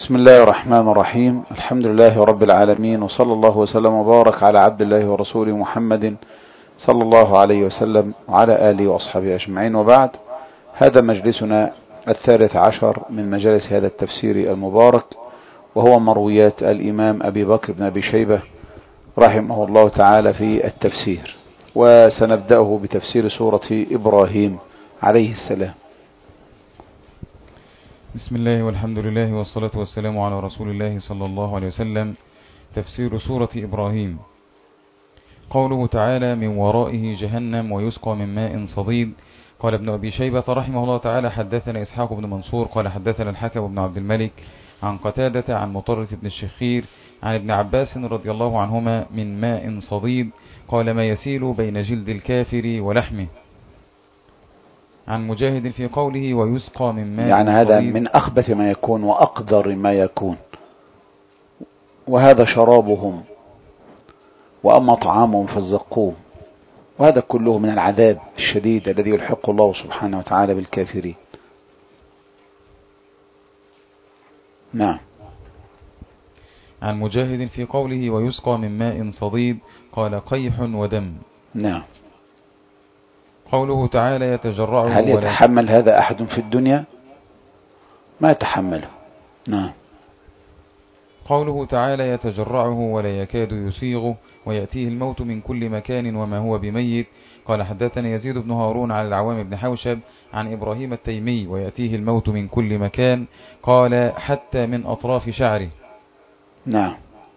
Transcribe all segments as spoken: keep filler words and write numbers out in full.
بسم الله الرحمن الرحيم. الحمد لله رب العالمين، وصلى الله وسلم وبارك على عبد الله ورسوله محمد صلى الله عليه وسلم وعلى آله وأصحابه أجمعين، وبعد. هذا مجلسنا الثالث عشر من مجالس هذا التفسير المبارك، وهو مرويات الإمام أبي بكر بن أبي شيبة رحمه الله تعالى في التفسير، وسنبدأه بتفسير سورة إبراهيم عليه السلام. بسم الله والحمد لله والصلاة والسلام على رسول الله صلى الله عليه وسلم. تفسير سورة إبراهيم. قوله تعالى: من ورائه جهنم ويسقى من ماء صديد. قال ابن أبي شيبة رحمه الله تعالى: حدثنا إسحاق بن منصور قال حدثنا الحكم بن عبد الملك عن قتادة عن مطرف بن الشخير عن ابن عباس رضي الله عنهما: من ماء صديد، قال: ما يسيل بين جلد الكافر ولحمه. عن مجاهد في قوله: ويسقى من ماء يعني هذا صديد، من أخبث ما يكون وأقدر ما يكون، وهذا شرابهم، وأما طعامهم فالزقوم، وهذا كله من العذاب الشديد الذي يلحق الله سبحانه وتعالى بالكافرين. نعم. عن مجاهد في قوله: ويسقى من ماء صديد، قال: قيح ودم. نعم. قوله تعالى: يتجرعه. هل يتحمل هذا أحد في الدنيا؟ ما يتحمله. نعم. قوله تعالى: يتجرعه ولا يكاد يسيغه، ويأتيه الموت من كل مكان وما هو بميت. قال: حدثنا يزيد بن هارون عن العوام بن حوشب عن إبراهيم التيمي: ويأتيه الموت من كل مكان، قال: حتى من أطراف شعره. نعم.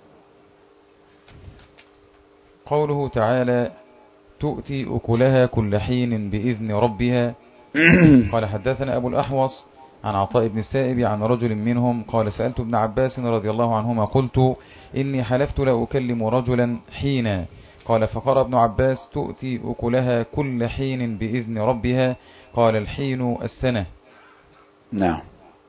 قوله تعالى: تؤتي أكلها كل حين بإذن ربها. قال: حدثنا أبو الأحوص عن عطاء بن السائب عن رجل منهم قال: سألت ابن عباس رضي الله عنهما قلت: إني حلفت لا أكلم رجلا حينا. قال: فقرأ ابن عباس: تؤتي أكلها كل حين بإذن ربها. قال: الحين السنة. نعم.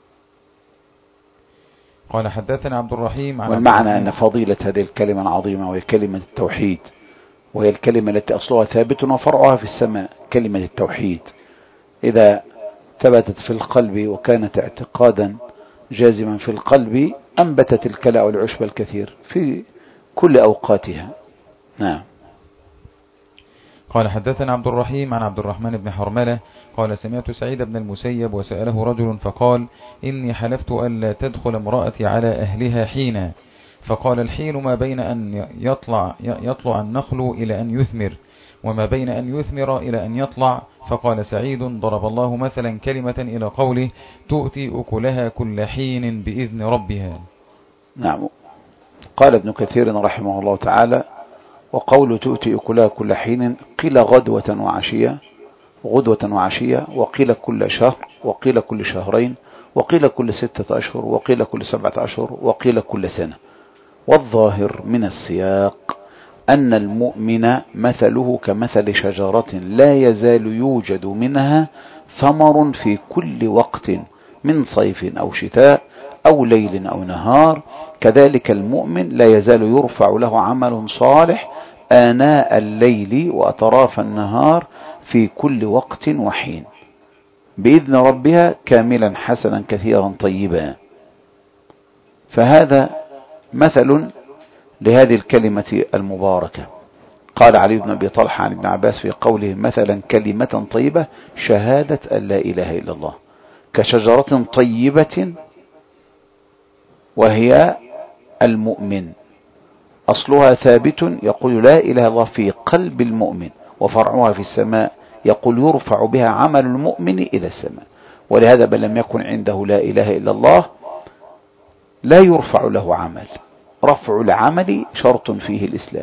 قال: حدثنا عبد الرحيم عن والمعنى أن فضيلة هذه الكلمة العظيمة وهي كلمة التوحيد، وهي الكلمة التي أصلها ثابت وفرعها في السماء، كلمة التوحيد إذا ثبتت في القلب وكانت اعتقادا جازما في القلب أنبتت الكلاء والعشب الكثير في كل أوقاتها. نعم. قال: حدثنا عبد الرحيم عن عبد الرحمن بن حرملة قال: سمعت سعيد بن المسيب وسأله رجل فقال: إني حلفت ألا تدخل امرأتي على أهلها حينا. فقال: الحين ما بين أن يطلع, يطلع النخل إلى أن يثمر، وما بين أن يثمر إلى أن يطلع. فقال سعيد: ضرب الله مثلا كلمة إلى قوله: تؤتي أكلها كل حين بإذن ربها. نعم. قال ابن كثير رحمه الله تعالى: وقول تؤتي أكلها كل حين قيل غدوة وعشية، غدوة وعشية، وقيل كل شهر، وقيل كل شهرين، وقيل كل ستة أشهر، وقيل كل سبعة أشهر، وقيل كل سنة. والظاهر من السياق أن المؤمن مثله كمثل شجرة لا يزال يوجد منها ثمر في كل وقت من صيف أو شتاء أو ليل أو نهار. كذلك المؤمن لا يزال يرفع له عمل صالح آناء الليل وأطراف النهار في كل وقت وحين بإذن ربها كاملا حسنا كثيرا طيبا. فهذا مثل لهذه الكلمة المباركة. قال علي بن أبي طلحة عن ابن عباس في قوله: مثلا كلمة طيبة شهادة أن لا إله إلا الله كشجرة طيبة وهي المؤمن أصلها ثابت يقول لا إله إلا الله في قلب المؤمن، وفرعها في السماء يقول يرفع بها عمل المؤمن إلى السماء. ولهذا من لم يكن عنده لا إله إلا الله لا يرفع له عمل. رفع العمل شرط فيه الإسلام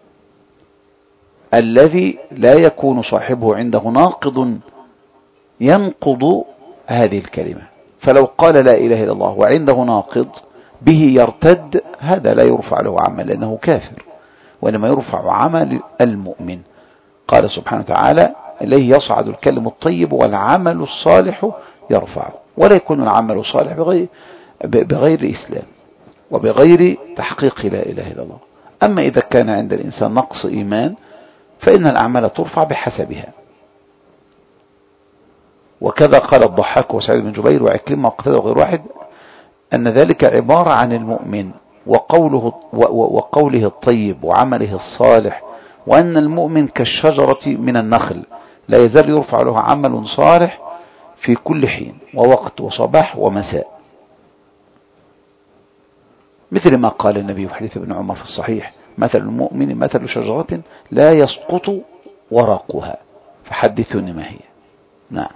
الذي لا يكون صاحبه عنده ناقض ينقض هذه الكلمة. فلو قال لا إله إلا الله وعنده ناقض به يرتد، هذا لا يرفع له عمل لأنه كافر، وإنما يرفع عمل المؤمن. قال سبحانه وتعالى: إليه يصعد الكلم الطيب والعمل الصالح يرفعه. ولا يكون العمل الصالح بغير, بغير إسلام وبغير تحقيق لا إله إلا الله. أما إذا كان عند الإنسان نقص إيمان فإن الأعمال ترفع بحسبها. وكذا قال الضحاك وسعيد بن جبير وعكرمة وقتادة وغير واحد: أن ذلك عبارة عن المؤمن وقوله, وقوله الطيب وعمله الصالح، وأن المؤمن كالشجرة من النخل لا يزال يرفع له عمل صالح في كل حين ووقت وصباح ومساء، مثل ما قال النبي في حديث ابن عمر في الصحيح: مثل المؤمن مثل شجرة لا يسقط ورقها. فحدثوني ما هي. نعم.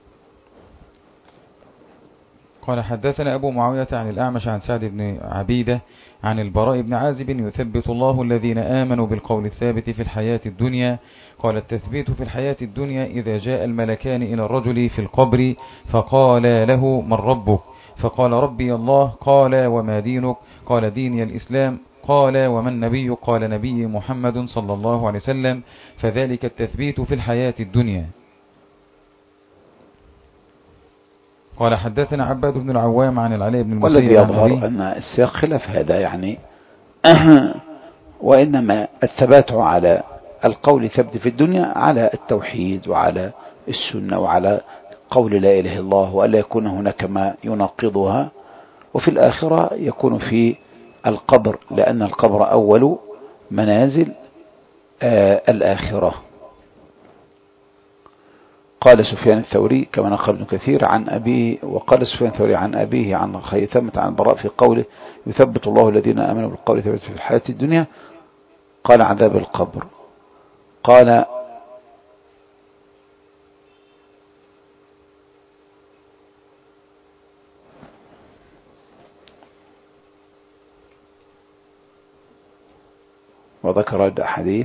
قال: حدثنا أبو معاوية عن الأعمش عن سعد بن عبيدة عن البراء بن عازب: يثبت الله الذين آمنوا بالقول الثابت في الحياة الدنيا. قال: التثبيت في الحياة الدنيا إذا جاء الملكان إلى الرجل في القبر فقال له: من ربك؟ فقال: ربي الله. قال: وما دينك؟ قال: ديني الإسلام. قال: ومن نبي؟ قال: نبي محمد صلى الله عليه وسلم. فذلك التثبيت في الحياة الدنيا. قال: حدثنا عباد بن العوام عن العلاء بن المسيب. والذي يظهر أن السياق خلاف هذا يعني وإنما الثبات على القول ثبت في الدنيا على التوحيد وعلى السنة وعلى قول لا إله إلا الله، وألا يكون هناك ما يناقضها. وفي الآخرة يكون في القبر، لأن القبر أول منازل آه الآخرة. قال سفيان الثوري كما نقل ابن كثير عن أبيه، وقال سفيان الثوري عن أبيه عن خيثمة عن البراء في قوله: يثبت الله الذين آمنوا بالقول ثبت في الحياة الدنيا. قال: عذاب القبر. قال: وذكر الحديث.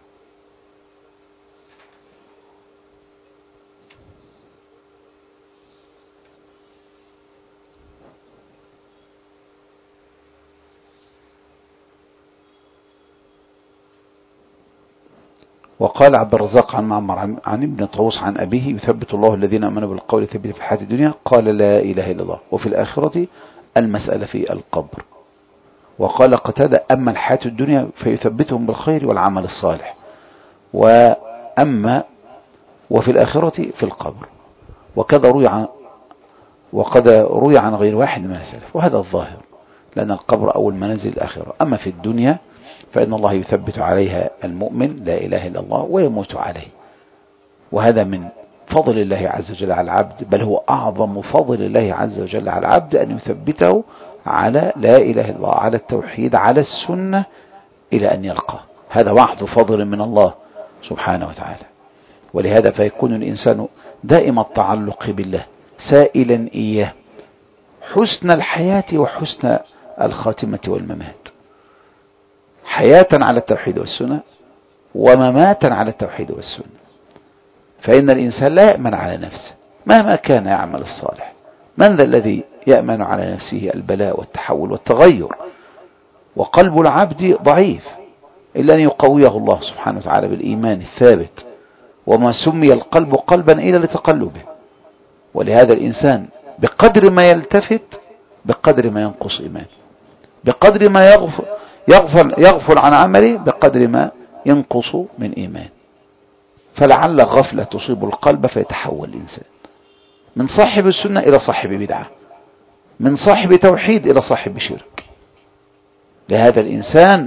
وقال عبد الرزاق عن معمر عن ابن طاووس عن أبيه: يثبت الله الذين آمنوا بالقول ثبت في الحياة الدنيا. قال: لا إله إلا الله. وفي الآخرة المسألة في القبر. وقال قتادة: أما الحياة الدنيا فيثبتهم بالخير والعمل الصالح، وأما وفي الآخرة في القبر. وكذا روي عن وقد روي عن غير واحد من السلف، وهذا الظاهر، لأن القبر أول منازل الآخرة. أما في الدنيا فإن الله يثبت عليها المؤمن لا إله إلا الله ويموت عليه، وهذا من فضل الله عز وجل على العبد، بل هو أعظم فضل الله عز وجل على العبد أن يثبته على لا إله إلا الله، على التوحيد، على السنة، إلى أن يلقى. هذا وحده فضل من الله سبحانه وتعالى. ولهذا فيكون الإنسان دائم التعلق بالله، سائلا إياه حسن الحياة وحسن الخاتمة والممات، حياة على التوحيد والسنة ومماتا على التوحيد والسنة. فإن الإنسان لا يأمن على نفسه مهما كان يعمل الصالح. من ذا الذي يأمن على نفسه البلاء والتحول والتغير؟ وقلب العبد ضعيف إلا أن يقويه الله سبحانه وتعالى بالإيمان الثابت، وما سمي القلب قلبا إلا لتقلبه. ولهذا الإنسان بقدر ما يلتفت بقدر ما ينقص إيمان، بقدر ما يغفل, يغفل, يغفل عن عمله بقدر ما ينقص من إيمان. فلعل غفلة تصيب القلب فيتحول الإنسان من صاحب السنة إلى صاحب بدعة، من صاحب توحيد إلى صاحب شرك. لهذا الإنسان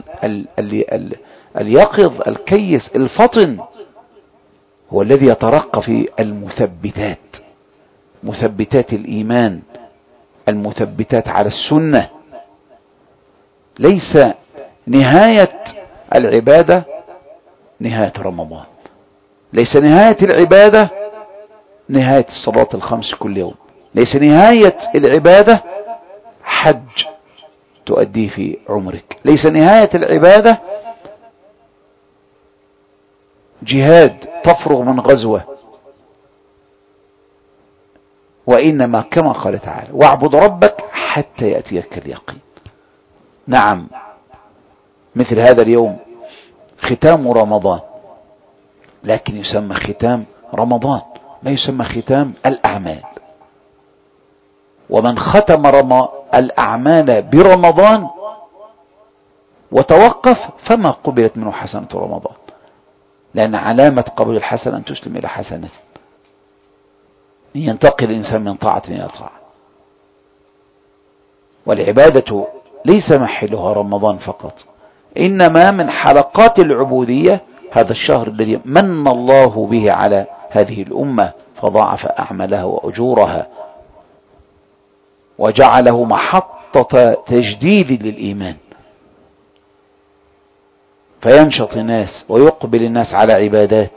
اليقظ الكيس الفطن هو الذي يترقى في المثبتات، مثبتات الإيمان، المثبتات على السنة. ليس نهاية العبادة نهاية رمضان، ليس نهاية العبادة نهاية الصلاة الخمس كل يوم، ليس نهاية العبادة حج تؤدي في عمرك، ليس نهاية العبادة جهاد تفرغ من غزوة، وإنما كما قال تعالى: واعبد ربك حتى يأتيك اليقين. نعم، مثل هذا اليوم ختام رمضان، لكن يسمى ختام رمضان، ما يسمى ختام الأعمال. ومن ختم رم... الأعمال برمضان وتوقف فما قبلت منه حسنة رمضان، لأن علامة قبول الحسنة أن تسلم إلى حسنة، ينتقل الإنسان من طاعة إلى طاعة. والعبادة ليس محلها رمضان فقط، إنما من حلقات العبودية هذا الشهر الذي من الله به على هذه الأمة فضاعف أعمالها وأجورها وجعله محطة تجديد للإيمان، فينشط الناس ويقبل الناس على عبادات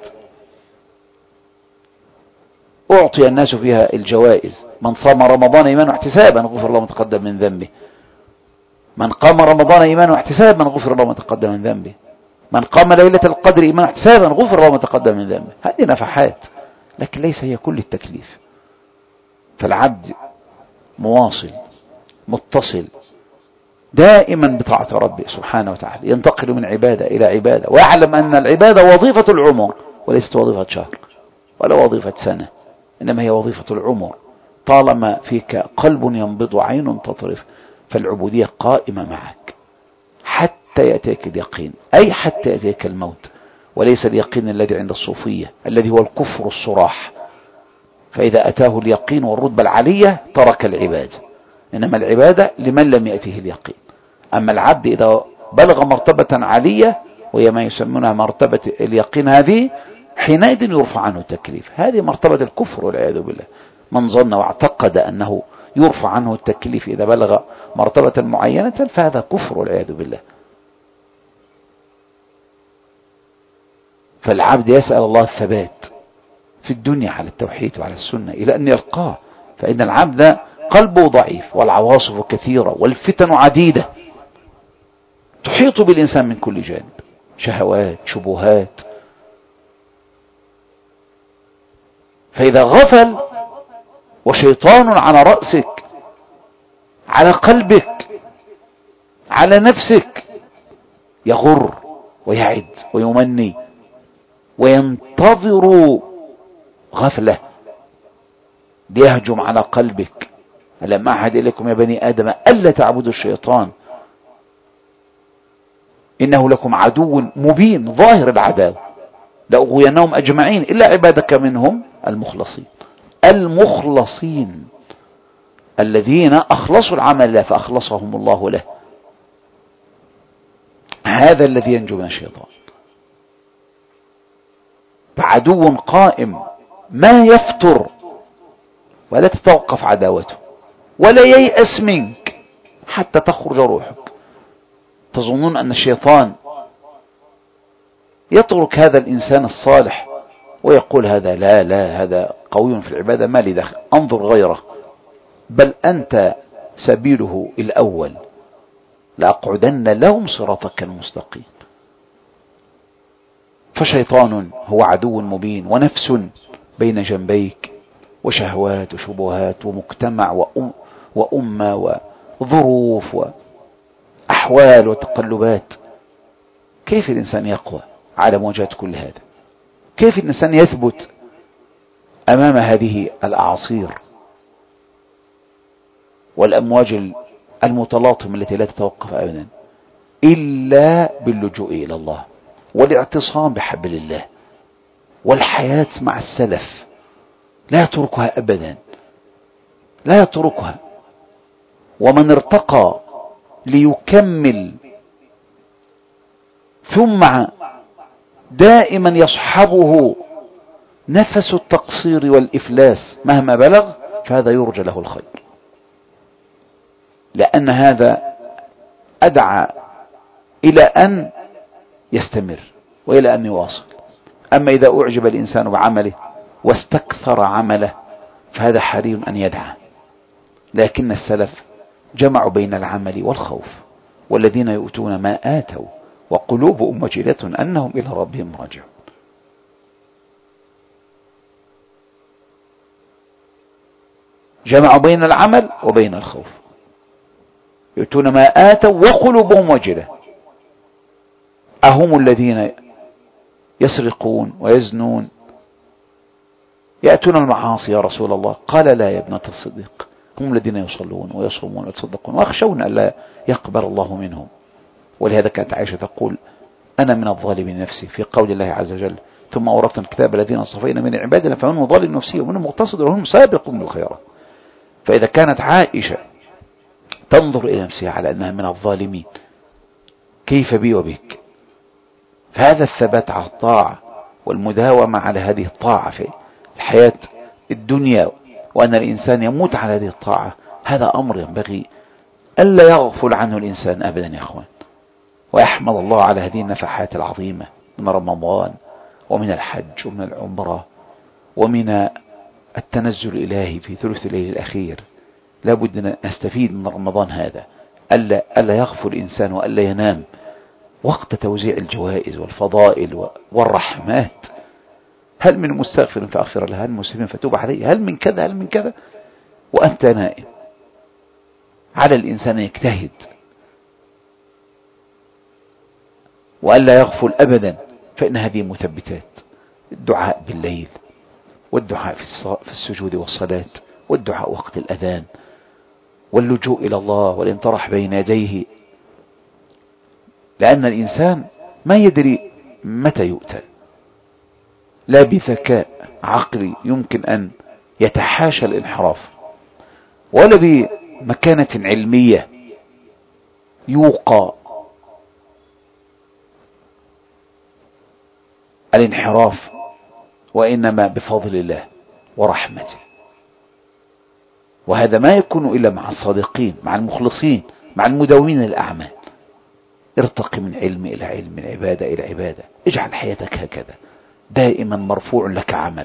أعطي الناس فيها الجوائز. من صام رمضان إيمانا واحتسابا غفر الله ما تقدم من ذنبه، من قام رمضان إيمانا واحتسابا غفر الله ما تقدم من ذنبه، من قام ليلة القدر إيمانا واحتسابا غفر الله ما تقدم من ذنبه. هذه نفحات، لكن ليس هي كل التكليف. فالعبد مواصل متصل دائما بطاعة ربه سبحانه وتعالى، ينتقل من عبادة إلى عبادة، ويعلم أن العبادة وظيفة العمر وليست وظيفة شهر ولا وظيفة سنة، إنما هي وظيفة العمر. طالما فيك قلب ينبض وعين تطرف فالعبودية قائمة معك حتى يأتيك اليقين، أي حتى يأتيك الموت، وليس اليقين الذي عند الصوفية الذي هو الكفر الصراح. فإذا أتاه اليقين والرتبة العالية ترك العبادة، إنما العبادة لمن لم يأته اليقين. أما العبد إذا بلغ مرتبة عالية وهي ما يسمونها مرتبة اليقين، هذه حينئذ يرفع عنه التكليف. هذه مرتبة الكفر والعياذ بالله. من ظن واعتقد أنه يرفع عنه التكليف إذا بلغ مرتبة معينة فهذا كفر والعياذ بالله. فالعبد يسأل الله الثبات في الدنيا على التوحيد وعلى السنة إلى أن يلقاه، فإن العبد قلبه ضعيف والعواصف كثيرة والفتن عديدة تحيط بالإنسان من كل جانب، شهوات شبهات. فإذا غفل وشيطان على رأسك على قلبك على نفسك يغر ويعد ويمني وينتظر غفلة ليهجم على قلبك. ألم أعهد إليكم يا بني آدم ألا تعبدوا الشيطان إنه لكم عدو مبين ظاهر العداوة لأغوينهم أجمعين إلا عبادك منهم المخلصين. المخلصين الذين أخلصوا العمل له فأخلصهم الله له، هذا الذي ينجو من الشيطان. فعدو قائم ما يفتر ولا تتوقف عداوته ولا ييأس منك حتى تخرج روحك. تظنون أن الشيطان يترك هذا الإنسان الصالح ويقول هذا لا لا هذا قوي في العبادة ما لي دخل انظر غيره، بل أنت سبيله الأول لأقعدن لهم صراطك المستقيم. فشيطان هو عدو مبين ونفس بين جنبيك وشهوات وشبهات ومجتمع وأم وأمة وظروف وأحوال وتقلبات. كيف الإنسان يقوى على مواجهة كل هذا؟ كيف الإنسان يثبت أمام هذه الأعاصير والأمواج المتلاطمة التي لا تتوقف أبدا إلا باللجوء إلى الله والاعتصام بحبل الله والحياة مع السلف. لا يتركها أبدا، لا يتركها. ومن ارتقى ليكمل ثم دائما يصحبه نفس التقصير والإفلاس مهما بلغ فهذا يرجى له الخير، لأن هذا أدعى إلى أن يستمر وإلى أن يواصل. أما إذا أعجب الإنسان بعمله واستكثر عمله فهذا حري أن يدعى. لكن السلف جمعوا بين العمل والخوف، والذين يؤتون ما آتوا وقلوبهم وجلة أنهم إلى ربهم راجعون. جمعوا بين العمل وبين الخوف، يؤتون ما آتوا وقلوبهم وجلة. أهم الذين يسرقون ويزنون يأتون المعاصي يا رسول الله؟ قال لا يا ابنة الصديق، هم الذين يصلون ويصومون ويتصدقون ويخشون أن لا يقبل الله منهم. ولهذا كانت عائشة تقول أنا من الظالمين نفسي في قول الله عز وجل ثم أورثنا الكتاب الذين اصطفينا من عبادنا فمنهم ظالم نفسه ومنهم مقتصد ومنهم سابق بالخيرات. فإذا كانت عائشة تنظر إلى نفسها على أنها من الظالمين، كيف بي وبك؟ فهذا الثبات على الطاعة والمداومة على هذه الطاعة في الحياة الدنيا، وأن الإنسان يموت على هذه الطاعة، هذا أمر ينبغي ألا يغفل عنه الإنسان أبدا يا أخوان. ويحمد الله على هذه النفحات العظيمة من رمضان ومن الحج ومن العمرة ومن التنزل الإلهي في ثلث الليل الأخير. لا بد أن نستفيد من رمضان هذا، ألا, ألا يغفل الإنسان وألا ينام وقت توزيع الجوائز والفضائل والرحمات. هل من مستغفر فأغفر له، هل مسلم فتوب عليه، هل من كذا هل من كذا، وأنت نائم. على الإنسان يجتهد وألا يغفل أبدا، فإن هذه مثبتات: الدعاء بالليل، والدعاء في السجود والصلاة، والدعاء وقت الأذان، واللجوء إلى الله والانطرح بين يديه، لأن الإنسان ما يدري متى يؤتى. لا بذكاء عقلي يمكن أن يتحاشى الانحراف، ولا بمكانة علمية يوقى الانحراف، وإنما بفضل الله ورحمته. وهذا ما يكون إلا مع الصادقين، مع المخلصين، مع المداومين الأعمال. ارتقي من علم إلى علم، من عبادة إلى عبادة. اجعل حياتك هكذا دائما مرفوع لك عمل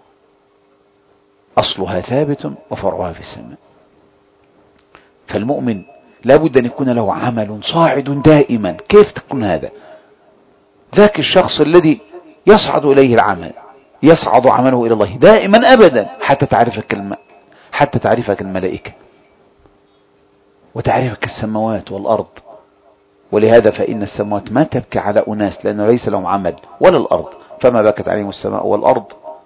أصلها ثابت وفرعها في السماء. فالمؤمن لا بد أن يكون له عمل صاعد دائما. كيف تكون هذا؟ ذاك الشخص الذي يصعد إليه العمل، يصعد عمله إلى الله دائما أبدا، حتى تعرفك الم... حتى تعرفك الملائكة وتعرفك السماوات والأرض. ولهذا فإن السماوات ما تبكي على أناس لأنه ليس لهم عمل، ولا الأرض فما بكت عليهم السماء والأرض.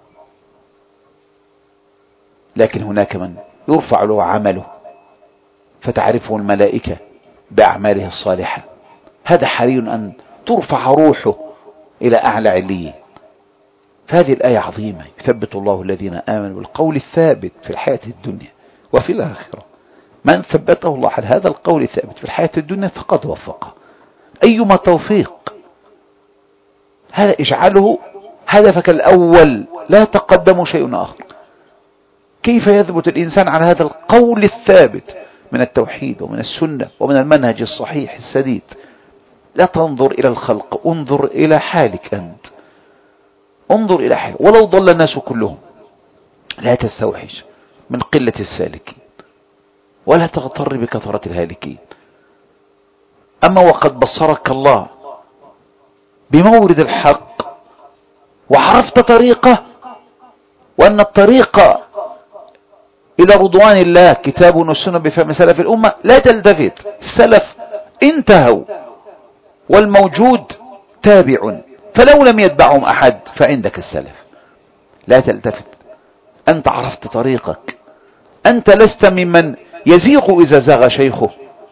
لكن هناك من يرفع له عمله فتعرفه الملائكة بأعماله الصالحة. هذا حري أن ترفع روحه إلى أعلى عليين. فهذه الآية عظيمة: يثبت الله الذين آمنوا بالقول الثابت في الحياة الدنيا وفي الآخرة. من ثبته الله على هذا القول الثابت في الحياة الدنيا فقد وفقه. أيما توفيق هذا اجعله هدفك الأول، لا تقدم شيء آخر. كيف يثبت الإنسان على هذا القول الثابت من التوحيد ومن السنة ومن المنهج الصحيح السديد؟ لا تنظر إلى الخلق، انظر إلى حالك أنت، انظر إلى حالك. ولو ضل الناس كلهم لا تستوحش من قلة السالكين، ولا تغتر بكثرة الهالكين. أما وقد بصرك الله بمورد الحق وعرفت طريقه، وأن الطريق إلى رضوان الله كتاب والسنة بفهم سلف الأمة، لا تلتفت. السلف انتهوا والموجود تابع، فلو لم يتبعهم أحد فعندك السلف. لا تلتفت، أنت عرفت طريقك. أنت لست ممن يزيغ إذا زاغ شيخه،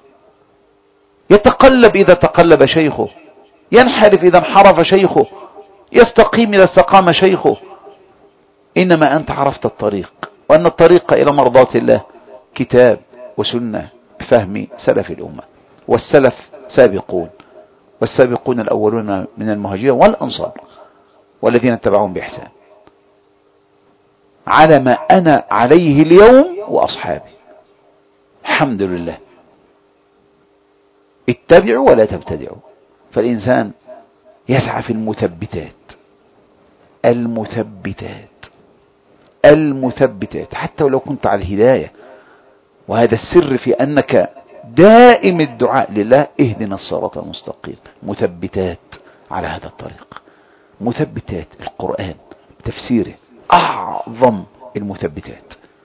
يتقلب إذا تقلب شيخه، ينحرف إذا انحرف شيخه، يستقيم إذا استقام شيخه. إنما أنت عرفت الطريق، وأن الطريق إلى مرضات الله كتاب وسنة بفهم سلف الأمة. والسلف سابقون، والسابقون الأولون من المهاجرين والأنصار والذين اتبعهم بإحسان على ما أنا عليه اليوم وأصحابي. الحمد لله. اتبعوا ولا تبتدعوا. فالإنسان يسعى في المثبتات المثبتات المثبتات حتى ولو كنت على الهداية. وهذا السر في أنك دائم الدعاء لله: اهدنا الصراط المستقيم. مثبتات على هذا الطريق، مثبتات القرآن تفسيره أعظم المثبتات،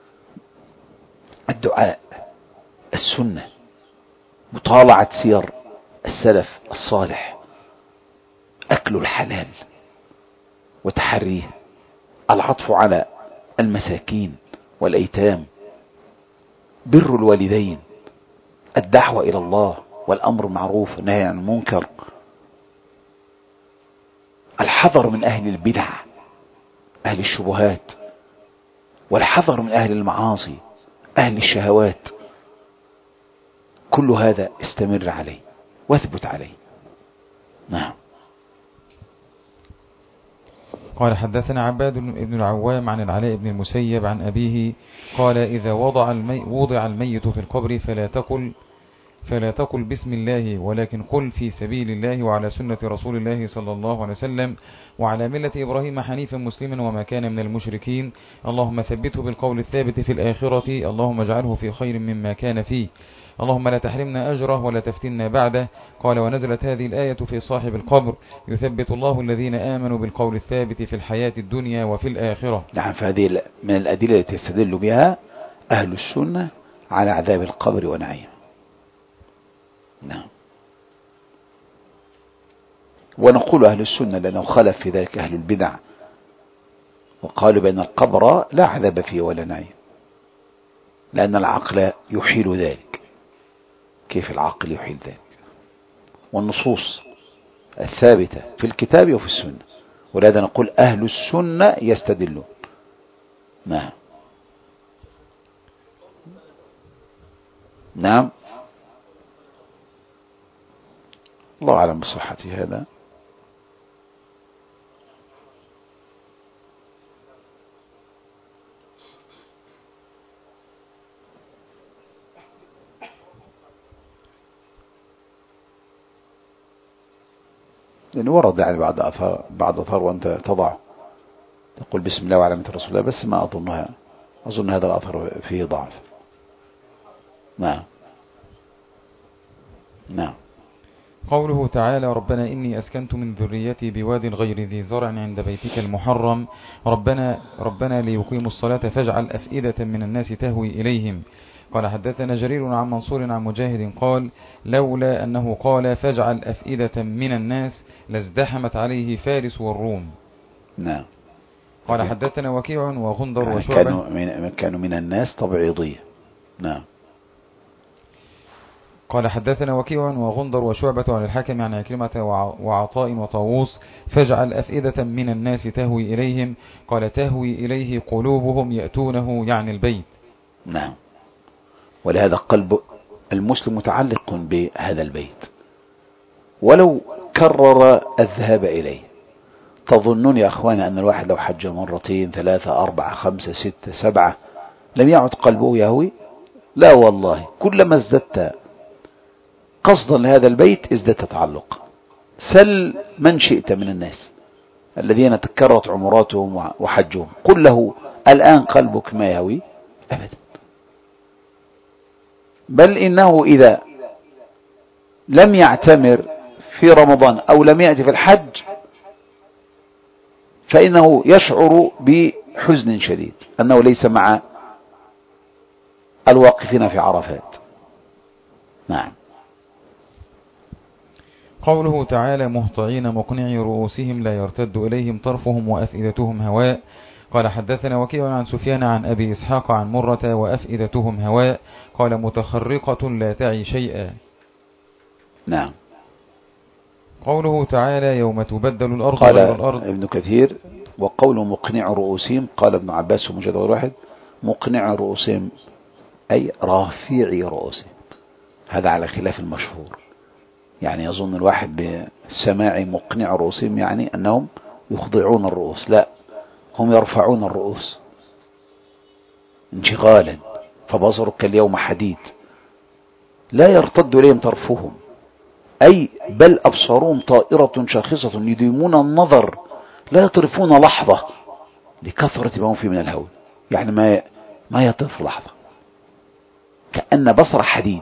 الدعاء، السنة، مطالعة سير السلف الصالح، أكل الحلال وتحريه، العطف على المساكين والأيتام، بر الوالدين، الدعوة إلى الله والأمر معروف والنهي عن المنكر، الحذر من أهل البدع أهل الشبهات، والحذر من أهل المعاصي أهل الشهوات. كل هذا استمر عليه واثبت عليه. نعم. قال حدثنا عباد بن العوام عن العلاء بن المسيب عن أبيه قال إذا وضع المي وضع الميت في القبر فلا تقل فلا تقل بسم الله ولكن قل في سبيل الله وعلى سنة رسول الله صلى الله عليه وسلم وعلى ملة إبراهيم حنيفا مسلما وما كان من المشركين اللهم ثبته بالقول الثابت في الآخرة اللهم اجعله في خير مما كان فيه اللهم لا تحرمنا أجره ولا تفتنا بعده. قال ونزلت هذه الآية في صاحب القبر يثبت الله الذين آمنوا بالقول الثابت في الحياة الدنيا وفي الآخرة. نعم. فهذه من الأدلة التي يستدل بها أهل السنة على عذاب القبر ونعيمه. نعم. ونقول أهل السنة لأنه خلف في ذلك أهل البدع وقالوا بأن القبر لا عذاب فيه ولا نعيم لأن العقل يحيل ذلك. كيف العقل يحيل ذلك؟ والنصوص الثابتة في الكتاب وفي السنة. ولهذا نقول أهل السنة يستدلون. نعم. نعم. الله أعلم بصحة هذا. لأنه ورد يعني بعد أثار بعد أثار وأنت تضع تقول بسم الله وعلى ملة رسول الله بس ما أظنها أظن هذا الأثر فيه ضعف. نعم. نعم. قوله تعالى ربنا إني أسكنت من ذريتي بواد غير ذي زرع عند بيتك المحرم ربنا ربنا ليقيموا الصلاة فاجعل أفئدة من الناس تهوي إليهم. قال حدثنا جرير عن منصور عن مجاهد قال لولا أنه قال فاجعل أفئدة من الناس لازدحمت عليه فارس والروم. نعم. قال حدثنا وكيع وغندر يعني وشعبة كانوا من, كانوا من الناس تبعيضية. نعم. قال حدثنا وكيع وغندر وشعبة عن الحكم عن عكرمة وعطاء وطاووس فاجعل أفئدة من الناس تهوي إليهم. قال تهوي إليه قلوبهم يأتونه يعني البيت. نعم. ولهذا قلب المسلم متعلق بهذا البيت ولو كرر الذهاب إليه. تظنون يا أخواني أن الواحد لو حج مرتين ثلاثة أربعة خمسة ستة سبعة لم يعد قلبه يهوي؟ لا والله، كلما ازددت قصدا لهذا البيت ازددت تعلق. سل من شئت من الناس الذين تكررت عمراتهم وحجهم قل له الآن قلبك ما يهوي؟ أبدا. بل إنه إذا لم يعتمر في رمضان أو لم يأتي في الحج فإنه يشعر بحزن شديد أنه ليس مع الواقفين في عرفات. نعم. قوله تعالى مهطعين مقنعي رؤوسهم لا يرتد إليهم طرفهم وأفئدتهم هواء. قال حدثنا وكيع عن سفيان عن أبي إسحاق عن مرة وأفئدتهم هواء. قال متخرقة لا تعي شيئا. نعم. قوله تعالى يوم تبدل الأرض قال غير الأرض. ابن كثير وقوله مقنع رؤوسهم قال ابن عباس ومجد واحد مقنع رؤوسهم أي رافعي رؤوسهم. هذا على خلاف المشهور، يعني يظن الواحد بسماع مقنع رؤوسهم يعني أنهم يخضعون الرؤوس، لا، هم يرفعون الرؤوس انشغالا فبصرك اليوم حديد لا يرتد إليهم طرفهم، أي بل أبصارهم طائرة شاخصة يديمون النظر لا يطرفون لحظة لكثرة ما هم فيه من الهول، يعني ما ما يطرف لحظة كأن بصر حديد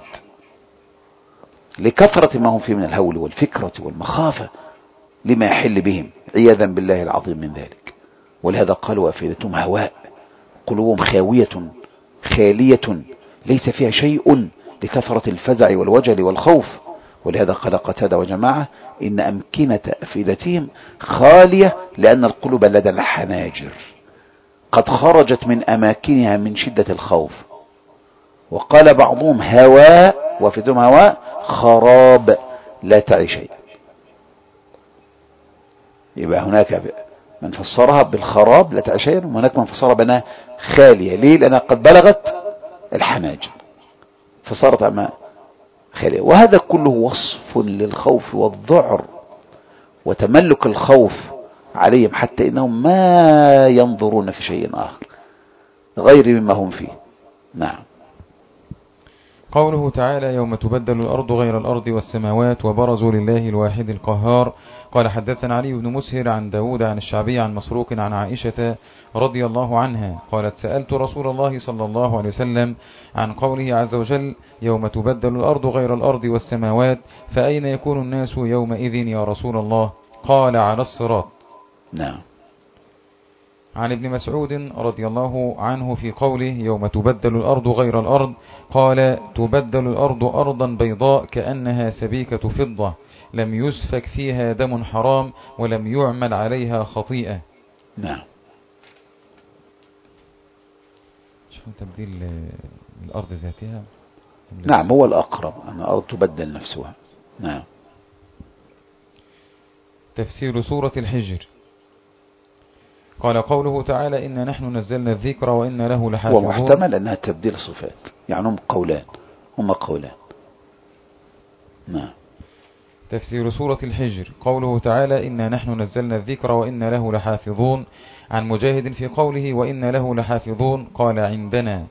لكثرة ما هم فيه من الهول والفكرة والمخافة لما يحل بهم عياذا بالله العظيم من ذلك. ولهذا قالوا أفئدتهم هواء، قلوبهم خاوية خالية ليس فيها شيء لكثرة الفزع والوجل والخوف. ولهذا قال قتادة وجماعة إن أمكنة أفئدتهم خالية لأن القلوب لدى الحناجر قد خرجت من أماكنها من شدة الخوف. وقال بعضهم هواء وأفئدتهم هواء خراب لا تعي شيء. يبقى هناك من فسرها بالخراب لا تعي شيء وهناك من فسرها بأنها خالية. ليه؟ لأنها قد بلغت الحناجر فصارت أما خليه. وهذا كله وصف للخوف والذعر وتملك الخوف عليهم حتى إنهم ما ينظرون في شيء آخر غير مما هم فيه. نعم. قوله تعالى يوم تبدل الأرض غير الأرض والسماوات وبرزوا لله الواحد القهار. قال حدثنا علي بن مسهر عن داود عن الشعبي عن مسروق عن عائشة رضي الله عنها قالت سألت رسول الله صلى الله عليه وسلم عن قوله عز وجل يوم تبدل الأرض غير الأرض والسماوات فأين يكون الناس يومئذ يا رسول الله؟ قال على الصراط. نعم. عن ابن مسعود رضي الله عنه في قوله يوم تبدل الأرض غير الأرض قال تبدل الأرض أرضا بيضاء كأنها سبيكة فضة لم يسفك فيها دم حرام ولم يعمل عليها خطيئة. نعم. شو تبديل الأرض ذاتها؟ نعم هو الأقرب أن الأرض تبدل نفسها. نعم. تفسير سورة الحجر. قال قوله تعالى إن نحن نزلنا الذكر وإن له لحافظون. ومحتمل أنها تبديل صفات يعني هم قولان هم قولان. نعم. تفسير سورة الحجر. قوله تعالى إن نحن نزلنا الذكر وإن له لحافظون. عن مجاهد في قوله وإن له لحافظون قال عندنا.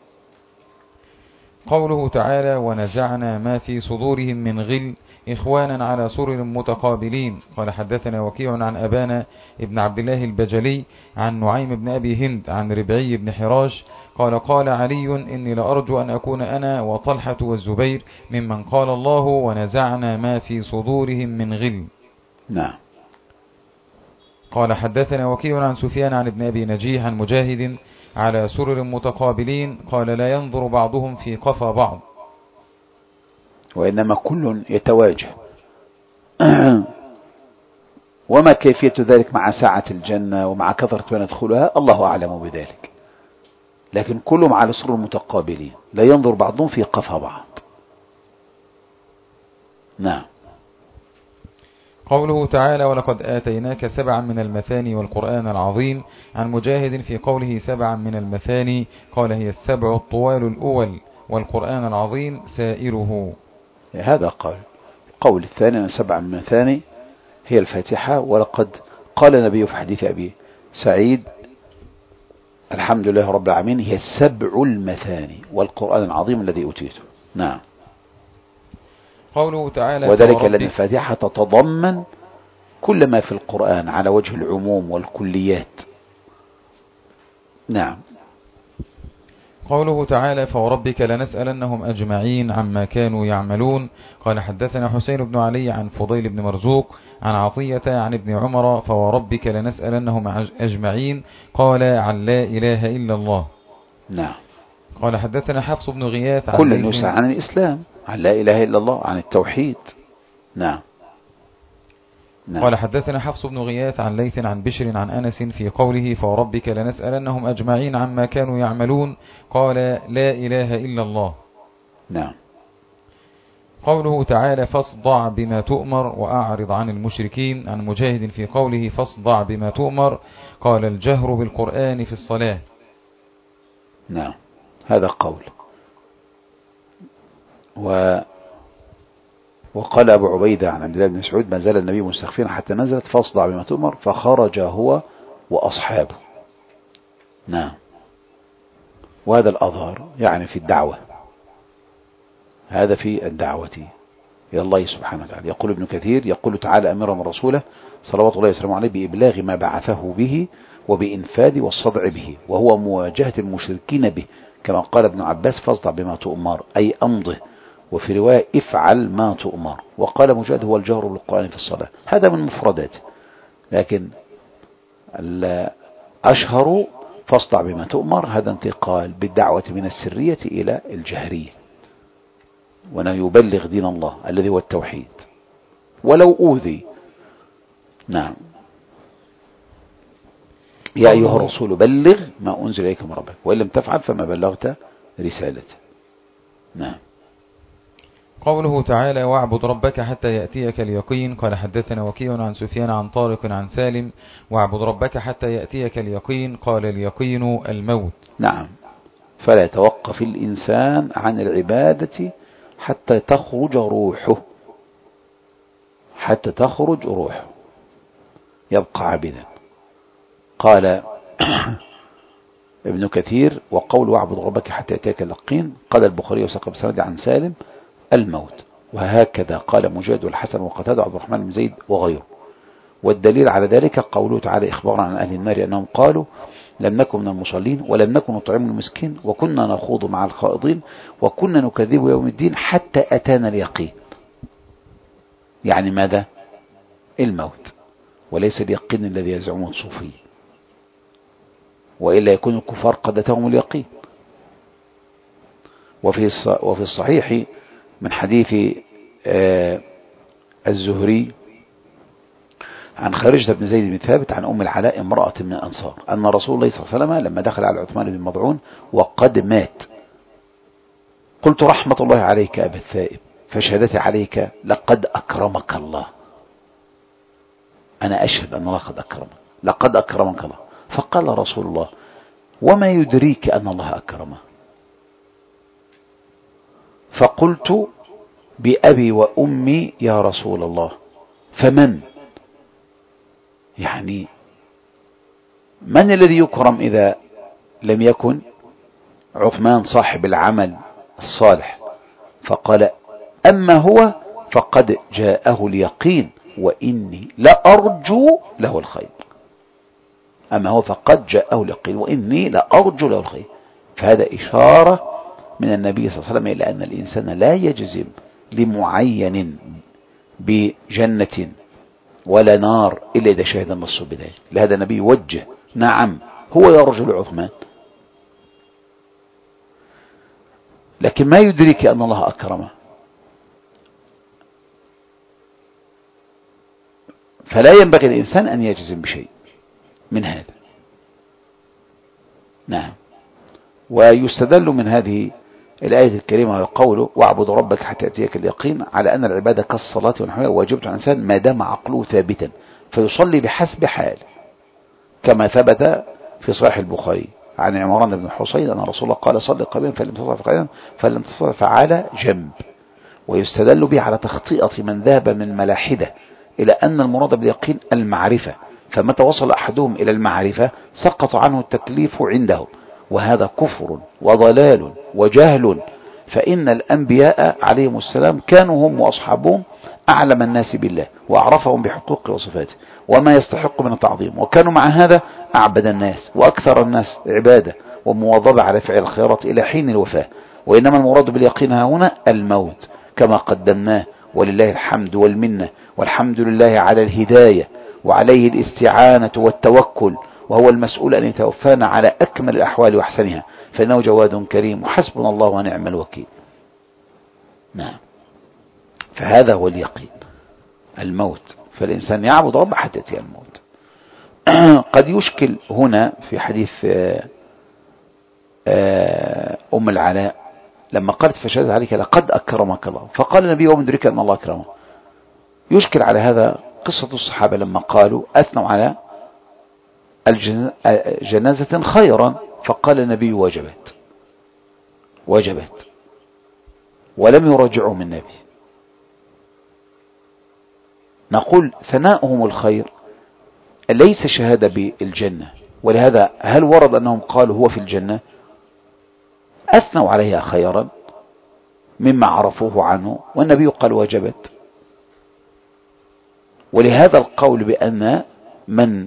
قوله تعالى ونزعنا ما في صدورهم من غل إخوانا على سرر متقابلين. قال حدثنا وكيع عن أبانا ابن عبد الله البجلي عن نعيم بن أبي هند عن ربعي بن حراش قال قال علي إني لأرجو أن أكون أنا وطلحة والزبير ممن قال الله ونزعنا ما في صدورهم من غل. نعم. قال حدثنا وكيع عن سفيان عن ابن أبي نجيح عن مجاهد على سرر متقابلين قال لا ينظر بعضهم في قفا بعض وإنما كل يتواجه. وما كيفية ذلك مع ساعة الجنة ومع كثرة من يدخلها الله أعلم بذلك لكن كلهم على سرر متقابلين لا ينظر بعضهم في قفا بعض. نعم. قوله تعالى ولقد آتيناك سبعا من المثاني والقرآن العظيم. عن مجاهد في قوله سبعا من المثاني قال هي السبع الطوال الأول والقرآن العظيم سائره. هذا قال. قول الثاني أن سبعا من المثاني هي الفاتحة ولقد قال النبي في حديث أبي سعيد الحمد لله رب العالمين هي السبع المثاني والقرآن العظيم الذي أوتيته. نعم. قوله تعالى وذلك لأن الفاتحة تتضمن كل ما في القرآن على وجه العموم والكليات. نعم. قوله تعالى فوربك لنسألنهم أجمعين عما كانوا يعملون. قال حدثنا حسين بن علي عن فضيل بن مرزوق عن عطية عن ابن عمر فوربك لنسألنهم أجمعين قال عن لا إله إلا الله. نعم. قال حدثنا حفص بن غياث عن كل يسأل عن الإسلام عن لا إله إلا الله عن التوحيد. نعم. نعم. قال حدثنا حفص بن غياث عن ليث عن بشر عن أنس في قوله فوربك لنسألنهم أجمعين عما كانوا يعملون قال لا إله إلا الله. نعم. قوله تعالى فاصدع بما تؤمر وأعرض عن المشركين. عن مجاهد في قوله فاصدع بما تؤمر قال الجهر بالقرآن في الصلاة. نعم. هذا قول. و وقال أبو عبيدة عن عبد الله بن مسعود ما زال النبي مستخفين حتى نزلت فاصدع بما تؤمر فخرج هو وأصحابه. نعم. وهذا الأظهر يعني في الدعوة هذا في الدعوة إلى الله سبحانه وتعالى. يقول ابن كثير يقول تعالى أمر من رسوله صلوات الله وسلامه عليه بإبلاغ ما بعثه به وبإنفاذ والصدع به وهو مواجهة المشركين به كما قال ابن عباس فاصدع بما تؤمر أي أمضه وفي رواية افعل ما تؤمر. وقال مجاهد هو الجهر بالقرآن في الصلاة. هذا من مفردات لكن أشهر فاصدع بما تؤمر هذا انتقال بالدعوة من السرية إلى الجهرية وأنه يبلغ دين الله الذي هو التوحيد ولو أوذي. نعم. يا أيها الرسول بلغ ما أنزل إليك من ربك وإن لم تفعل فما بلغت رسالته. نعم. قوله تعالى واعبد ربك حتى يأتيك اليقين. قال حدثنا وكيع عن سفيان عن طارق عن سالم واعبد ربك حتى يأتيك اليقين قال اليقين الموت. نعم. فلا يتوقف الإنسان عن العبادة حتى تخرج روحه، حتى تخرج روحه يبقى عابدا. قال ابن كثير: وقول واعبد ربك حتى يأتيك اليقين. قال البخاري وساق بسند عن سالم: الموت. وهكذا قال مجاهد والحسن وقتادة وعبد الرحمن بن زيد وغيره. والدليل على ذلك قوله تعالى إخبارا عن أهل النار أنهم قالوا: لم نكن من المصلين ولم نكن نطعم المسكين وكنا نخوض مع الخائضين وكنا نكذب يوم الدين حتى أتانا اليقين. يعني ماذا؟ الموت، وليس اليقين الذي يزعمه الصوفي، وإلا يكون الكفار قد أتاهم اليقين. وفي وفي الصحيح من حديث الزهري عن خارجة بن زيد بن ثابت عن أم العلاء امرأة من الأنصار أن رسول الله صلى الله عليه وسلم لما دخل على عثمان بن مضعون وقد مات قلت: رحمة الله عليك أبا الثائب، فشهدت عليك لقد أكرمك الله. أنا أشهد أن الله قد أكرمك، لقد أكرمك الله. فقال رسول الله: وما يدريك أن الله أكرمه؟ فقلت: بأبي وأمي يا رسول الله. فمن؟ يعني من الذي يكرم إذا لم يكن عثمان صاحب العمل الصالح؟ فقال: أما هو فقد جاءه اليقين وإني لأرجو له الخير. أما هو فقد جاءه اليقين وإني لأرجو له الخير. فهذا إشارة من النبي صلى الله عليه وسلم إلى أن الإنسان لا يجزم لمعين بجنة ولا نار إلا إذا شهد النص بذلك. لهذا النبي يوجه: نعم هو يرجو لعثمان، لكن ما يدرك أن الله أكرمه. فلا ينبغي الإنسان أن يجزم بشيء من هذا. نعم. ويستدل من هذه الآية الكريمة وقوله: واعبد ربك حتى يأتيك اليقين على أن العبادة كالصلاة ونحوها واجبة على الإنسان ما دام عقله ثابتا فيصلي بحسب حاله، كما ثبت في صحيح البخاري عن عمران بن حصين أن رسول الله قال: صل قليلا فلم تستطع فقليلا فلم تستطع فعلى جنب. ويستدل به على تخطئة من ذهب من ملاحدة إلى أن المراد باليقين المعرفة، فمتى وصل أحدهم إلى المعرفة سقط عنه التكليف عنده، وهذا كفر وضلال وجهل. فإن الأنبياء عليهم السلام كانوا هم وأصحابهم أعلم الناس بالله وأعرفهم بحقوقه وصفاته وما يستحق من التعظيم، وكانوا مع هذا أعبد الناس وأكثر الناس عبادة ومواظبة على فعل الخيرات إلى حين الوفاة. وإنما المراد باليقين هنا الموت كما قدمناه، ولله الحمد والمنة، والحمد لله على الهداية وعليه الاستعانة والتوكل، وهو المسؤول أن يتوفانا على أكمل الأحوال وأحسنها، فإنه جواد كريم وحسبنا الله ونعم الوكيل. نعم. فهذا هو اليقين، الموت. فالإنسان يعبد ربه حتى يأتيه الموت. قد يشكل هنا في حديث أم العلاء لما قالت: فشهد عليك لقد أكرمك الله. فقال النبي: ومن يدرك أن الله أكرمه؟ يشكل على هذا قصة الصحابة لما قالوا أثنوا على الجنازة خيرا، فقال النبي: وجبت وجبت، ولم يراجعهم النبي. نقول ثناؤهم الخير ليس شهادة بالجنة، ولهذا هل ورد أنهم قالوا هو في الجنة؟ أثنوا عليها خيرا مما عرفوه عنه، والنبي قال: وجبت. ولهذا القول بأن من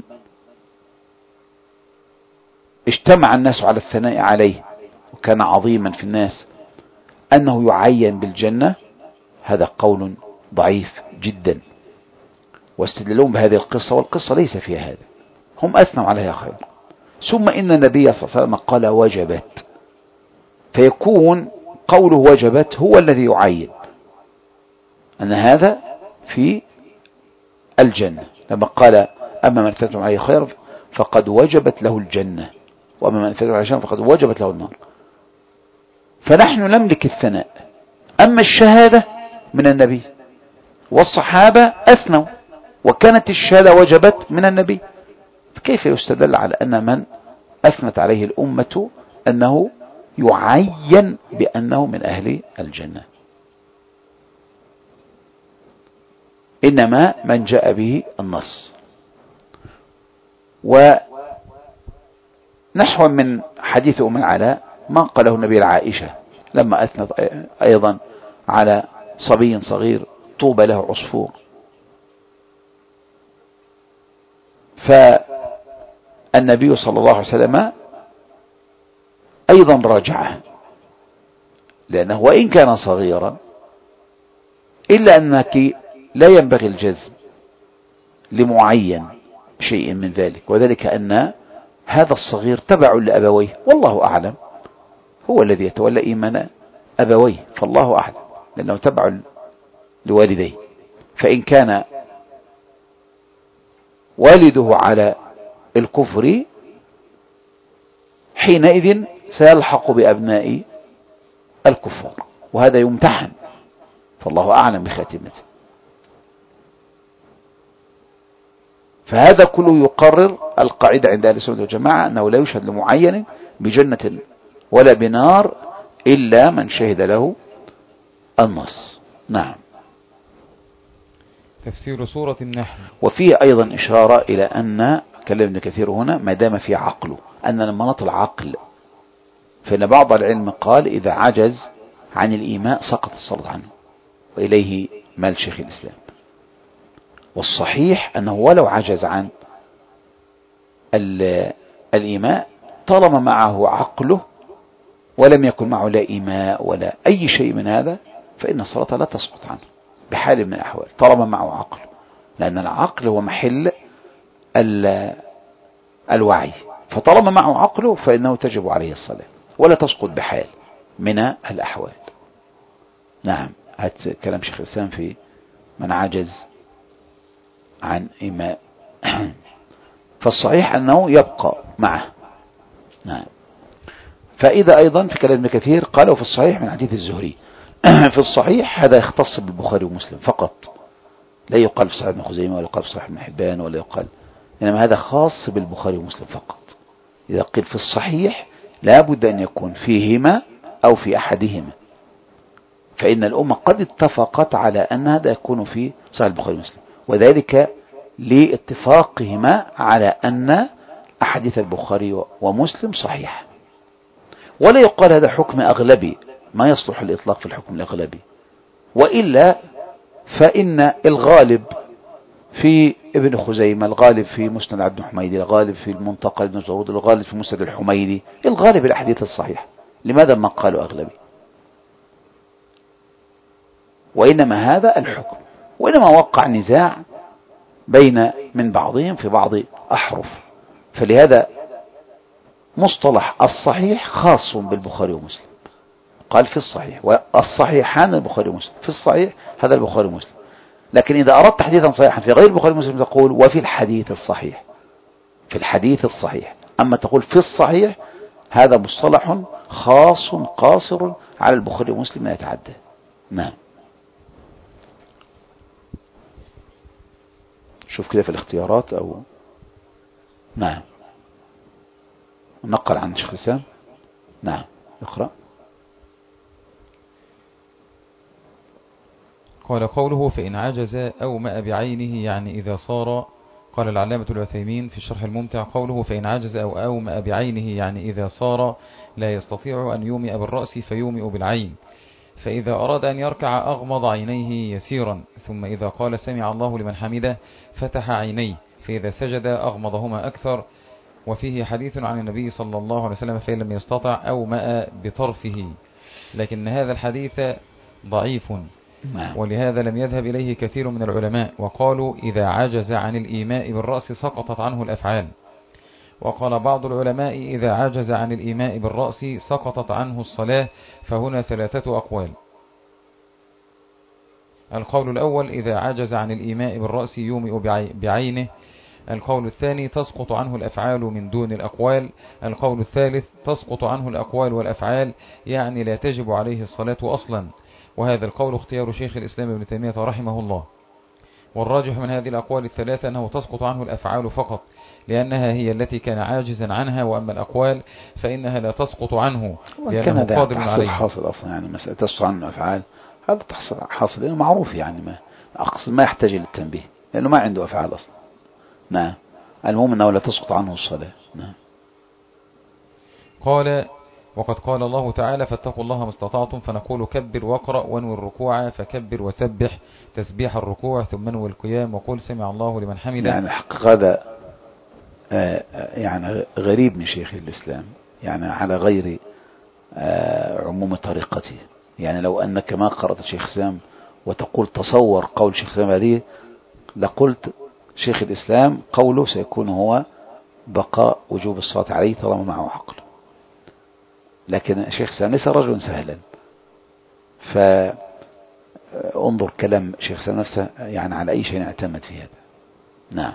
اجتمع الناس على الثناء عليه وكان عظيما في الناس أنه يعين بالجنة، هذا قول ضعيف جدا. واستدلون بهذه القصة، والقصة ليس فيها هذا، هم أثنوا عليها خير. ثم إن النبي صلى الله عليه وسلم قال: وجبت، فيكون قوله وجبت هو الذي يعين أن هذا في الجنة، لما قال: أما من اثنتم عليه خير فقد وجبت له الجنة، وأما من اثنتم عليه شر فقد وجبت له النار. فنحن نملك الثناء، أما الشهادة من النبي، والصحابة أثنوا وكانت الشهادة وجبت من النبي. فكيف يستدل على أن من أثنت عليه الأمة أنه يعين بأنه من أهل الجنة؟ إنما من جاء به النص. ونحو من حديث أم العلاء ما قاله النبي لعائشة لما أثنت أيضا على صبي صغير طوبى له عصفور، فالنبي صلى الله عليه وسلم أيضا راجعه، لأنه وإن كان صغيرا إلا أنك لا ينبغي الجزم لمعين شيء من ذلك، وذلك أن هذا الصغير تبع لأبويه، والله أعلم هو الذي يتولى إيمان أبويه، فالله أعلم لأنه تبع لوالديه. فإن كان والده على الكفر حينئذ سيلحق بأبناء الكفار، وهذا يمتحن، فالله أعلم بخاتمته. فهذا كله يقرر القاعدة عند أهل السنة والجماعة أنه لا يشهد لمعين بجنة ولا بنار إلا من شهد له النص. نعم. تفسير سورة النحل. وفيه أيضا إشارة إلى أن كلام ابن كثير هنا ما دام في عقله، أن مناط العقل، فإن بعض العلم قال إذا عجز عن الإيماء سقط الصلاة عنه، وإليه مال شيخ الإسلام. والصحيح أنه ولو عجز عن الإيماء طالما معه عقله ولم يكن معه لا إيماء ولا أي شيء من هذا، فإن الصلاة لا تسقط عنه بحال من الأحوال طالما معه عقل، لأن العقل هو محل الوعي، فطالما معه عقله فإنه تجب عليه الصلاة ولا تسقط بحال من الأحوال. نعم. هذا كلام شيخ الإسلام في من عجز عن إيماء فالصحيح أنه يبقى معه. نعم. فإذا أيضا في كلام ابن كثير قالوا في الصحيح من حديث الزهري في الصحيح هذا يختص بالبخاري ومسلم فقط، لا يقال في صحيح ابن خزيمة ولا يقال في صحيح ابن حبان ولا يقال، إنما هذا خاص بالبخاري ومسلم فقط. إذا قيل في الصحيح لا بد أن يكون فيهما أو في أحدهما، فإن الأمة قد اتفقت على أن هذا يكون في صحيح البخاري ومسلم، وذلك لاتفاقهما على أن أحاديث البخاري ومسلم صحيح. ولا يقال هذا حكم أغلبي، ما يصلح الإطلاق في الحكم الأغلبي، وإلا فإن الغالب في ابن خزيمة، الغالب في مسند عبد الحميدي، الغالب في المنتقى ابن جرود، الغالب في مسند الحميدي، الغالب الأحاديث الصحيحة. لماذا ما قالوا أغلبي؟ وإنما هذا الحكم، وإنما وقع نزاع بين من بعضهم في بعض أحرف، فلهذا مصطلح الصحيح خاص بالبخاري ومسلم، قال في الصحيح، والصحيحان البخاري ومسلم، في الصحيح هذا البخاري ومسلم. لكن إذا أردت حديثا صحيحا في غير البخاري ومسلم تقول وفي الحديث الصحيح، في الحديث الصحيح. أما تقول في الصحيح هذا مصطلح خاص قاصر على البخاري ومسلم لا يتعدى. نعم. شوف كده في الاختيارات أو نعم نقل عن شيخ الإسلام. نعم اقرأ. قال قوله فإن عجز أو مأ بعينه يعني إذا صار. قال العلامة العثيمين في الشرح الممتع قوله فإن عجز أو أومأ بعينه يعني إذا صار لا يستطيع أن يومئ بالرأس فيومئ بالعين، فإذا أراد أن يركع أغمض عينيه يسيرا، ثم إذا قال سمع الله لمن حمده فتح عينيه، فإذا سجد أغمضهما أكثر. وفيه حديث عن النبي صلى الله عليه وسلم فإن لم يستطع أومأ بطرفه، لكن هذا الحديث ضعيف، ولهذا لم يذهب إليه كثير من العلماء، وقالوا إذا عجز عن الإيماء بالرأس سقطت عنه الأفعال. وقال بعض العلماء إذا عجز عن الإيماء بالرأس سقطت عنه الصلاة، فهنا ثلاثة أقوال. القول الأول إذا عجز عن الإيماء بالرأس يومئ بعينه. القول الثاني تسقط عنه الأفعال من دون الأقوال. القول الثالث تسقط عنه الأقوال والأفعال يعني لا تجب عليه الصلاة أصلا، وهذا القول اختيار شيخ الإسلام ابن تيمية رحمه الله. والراجح من هذه الأقوال الثلاثة أنه تسقط عنه الأفعال فقط، لأنها هي التي كان عاجزا عنها، وأما الأقوال فإنها لا تسقط عنه لأنه قادر عليها. حاصل أصلا يعني مسألة تسقط عنه الأفعال هذا تحصل حاصل لأنه معروف يعني ما أقصد ما يحتاج للتنبيه لأنه ما عنده أفعال أصلا. نعم. المهم أنه لا تسقط عنه الصلاة. نعم. قال وقد قال الله تعالى فاتقوا الله ما استطعتم، فنقول كبر واقرأ وانوي الركوع فكبر وسبح تسبيح الركوع ثم انوي القيام وقل سمع الله لمن حمده. يعني حقق هذا يعني غريب من شيخ الإسلام، يعني على غير عموم طريقته. يعني لو أنك ما قرأت شيخ الإسلام وتقول تصور قول شيخ الإسلام هذه لقلت شيخ الإسلام قوله سيكون هو بقاء وجوب الصلاة عليه طالما معه عقل. لكن شيخ الإسلام ليس رجلا سهلا، فانظر كلام شيخ الإسلام نفسه يعني على أي شيء اعتمد في هذا. نعم.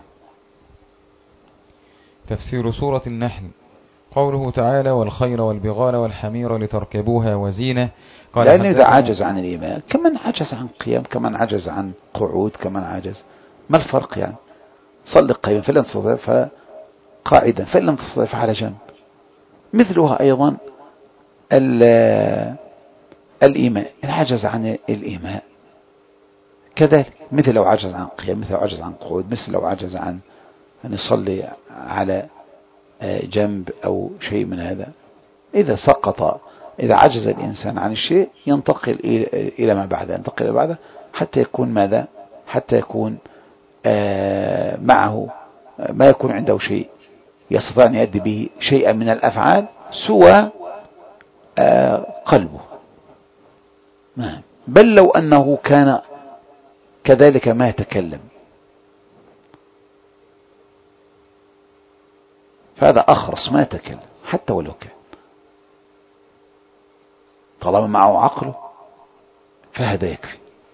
تفسير سورة النحل قوله تعالى والخيل والبغال والحمير لتركبوها وزينة. قال لأنه إذا عجز عن الإيمان كمن عجز عن قيام، كمن عجز عن قعود، كمن عجز، ما الفرق يعني؟ صل قيما فإن لم تستطع فقاعدا فإن لم تستطع فعلى جنب. مثلها أيضا الإيمان، إن عجز عن الإيمان كذلك، مثل لو عجز عن قيام، مثل لو عجز عن قعود، مثل لو عجز عن أن يصلي على جنب أو شيء من هذا. إذا سقط، إذا عجز الإنسان عن الشيء ينتقل إلى ما بعده، ينتقل إلى بعده حتى يكون ماذا؟ حتى يكون معه ما يكون عنده شيء يستطيع أن يؤدي به شيئا من الأفعال سوى قلبه. بل لو أنه كان كذلك ما يتكلم فهذا أخرس ما يتكلم حتى ولو كان، طالما معه عقله فهذا يكفي،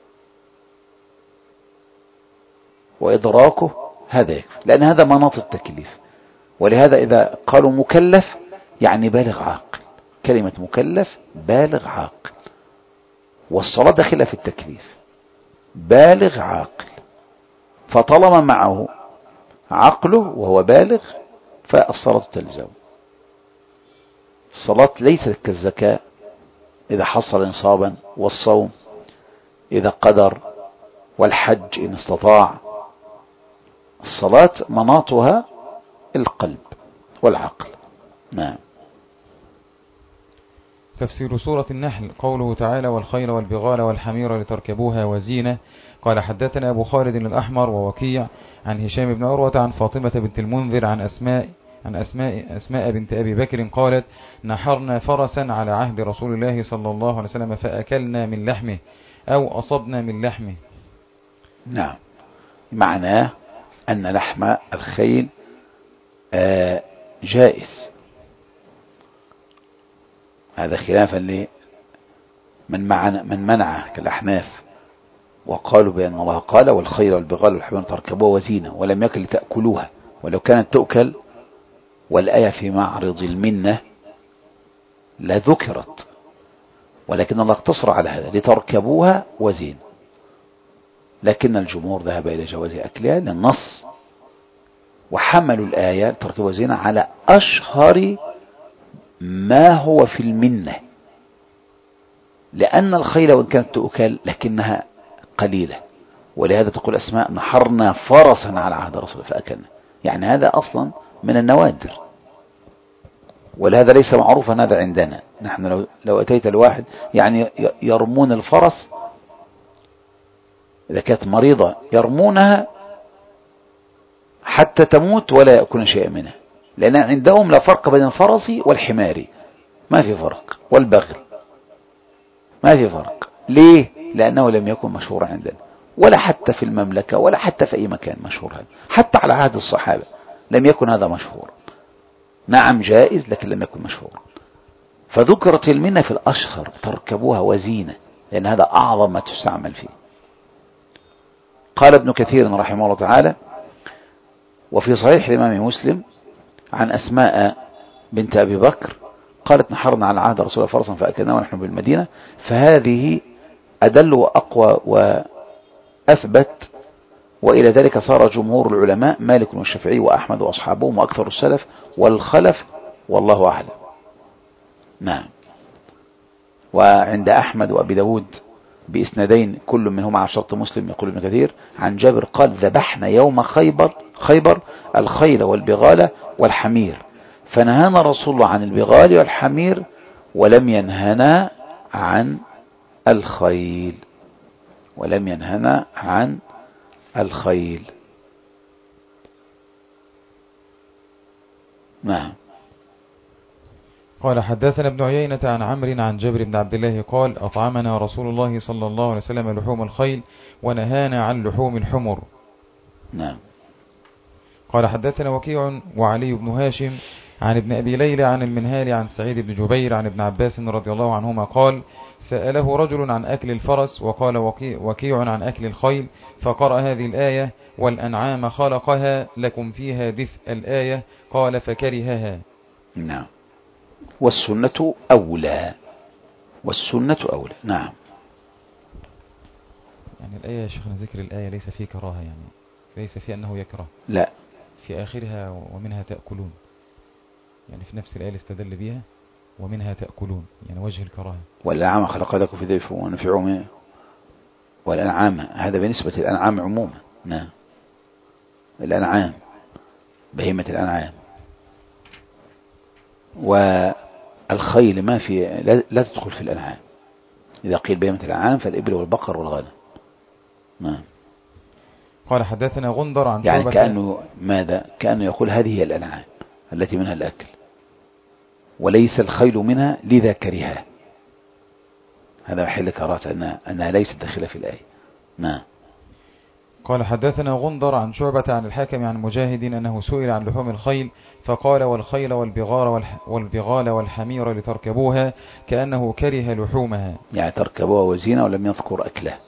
وإدراكه هذا يكفي، لأن هذا مناط التكليف. ولهذا إذا قالوا مكلف يعني بالغ عاقل، كلمة مكلف بالغ عاقل، والصلاة داخلة في التكليف، بالغ عاقل. فطالما معه عقله وهو بالغ فالصلاة تلزم. الصلاة ليست كالزكاة إذا حصل نصابا، والصوم إذا قدر، والحج إن استطاع. الصلاة مناطها القلب والعقل. نعم. تفسير سورة النحل قوله تعالى والخيل والبغال والحمير لتركبوها وزينة. قال حدثنا أبو خالد الأحمر ووكيع عن هشام بن عروة عن فاطمة بنت المنذر عن أسماء عن أسماء أسماء بنت أبي بكر قالت نحرنا فرسا على عهد رسول الله صلى الله عليه وسلم فأكلنا من لحمه أو أصبنا من لحمه. نعم. معناه أن لحم الخيل جائز، هذا خلافا لمن من منعه كالأحناف، وقالوا بأن الله قال والخيل والبغال والحمير تركبوها وزينة، ولم يكن لتأكلوها، ولو كانت تؤكل والآية في معرض المنة لذكرت، ولكن الله اقتصر على هذا لتركبوها وزينة. لكن الجمهور ذهب إلى جواز أكلها للنص، وحملوا الآية تركبوها وزينة على أشهر ما هو في المنة، لأن الخيل وإن كانت تؤكل لكنها قليلة، ولهذا تقول أسماء نحرنا فرسا على عهد رسول فأكلنا، يعني هذا أصلا من النوادر، ولهذا ليس معروفا هذا عندنا نحن. لو, لو أتيت الواحد يعني يرمون الفرس إذا كانت مريضة يرمونها حتى تموت ولا يأكلون شيئا منها، لأن عندهم لا فرق بين الفرس والحمار، ما في فرق، والبغل ما في فرق. ليه؟ لأنه لم يكن مشهورا عندنا، ولا حتى في المملكة، ولا حتى في أي مكان مشهور هذا، حتى على عهد الصحابة لم يكن هذا مشهور. نعم جائز لكن لم يكن مشهور، فذكرت المنة في الأشهر تركبوها وزينة، لأن هذا أعظم ما تستعمل فيه. قال ابن كثير رحمه الله تعالى وفي صحيح الإمام مسلم عن أسماء بنت أبي بكر قالت نحرنا على عهد رسول الله فرسا فأكلناه ونحن بالمدينة، فهذه أدل وأقوى وأثبت. وإلى ذلك صار جمهور العلماء مالك والشافعي وأحمد وأصحابهم وأكثر السلف والخلف والله أعلم. نعم. وعند أحمد وأبي داود بإسنادين كل منهما على شرط مسلم. يقول ابن كثير عن جابر قال ذبحنا يوم خيبر خيبر الخيل والبغال والحمير، فنهانا رسول الله عن البغال والحمير ولم ينهنا عن الخيل ولم ينهنا عن الخيل. نعم. قال حدثنا ابن عيينة عن عمرو عن جابر بن عبد الله قال أطعمنا رسول الله صلى الله عليه وسلم لحوم الخيل ونهانا عن لحوم الحمر. نعم. قال حدثنا وكيع وعلي بن هاشم عن ابن أبي ليلى عن المنهال عن سعيد بن جبير عن ابن عباس رضي الله عنهما قال سأله رجل عن أكل الفرس وقال وكيع عن أكل الخيل، فقرأ هذه الآية والأنعام خلقها لكم فيها دفء الآية، قال فكرهها. نعم. والسنة أولى والسنة أولى. نعم. يعني الآية يا شيخنا ذكر الآية ليس فيه كراهة، يعني ليس فيه أنه يكره، لا، في آخرها ومنها تأكلون، يعني في نفس الآية استدل بها ومنها تأكلون، يعني وجه الكراهة. والأنعام خلق لكم في ذلك ونفعوا والأنعام هذا بالنسبة للأنعام عموما. نعم. الأنعام بهيمة الأنعام. والخيل ما في لا, لا تدخل في الأنعام. إذا قيل بهيمة الأنعام فالإبل والبقر والغنم. نعم. قال حدثنا غندر عن يعني كأنه ماذا كأنه يقول هذه هي الأنعام التي منها الأكل وليس الخيل منها لذا كرهها. هذا محل كراهة أنها, أنها ليست داخلة في الآية. نعم. قال حدثنا غندر عن شعبة عن الحاكم عن مجاهد أنه سئل عن لحوم الخيل فقال والخيل والبغار والبغال والحمير لتركبوها، كأنه كره لحومها، يعني تركبوها وزينة ولم يذكر أكله،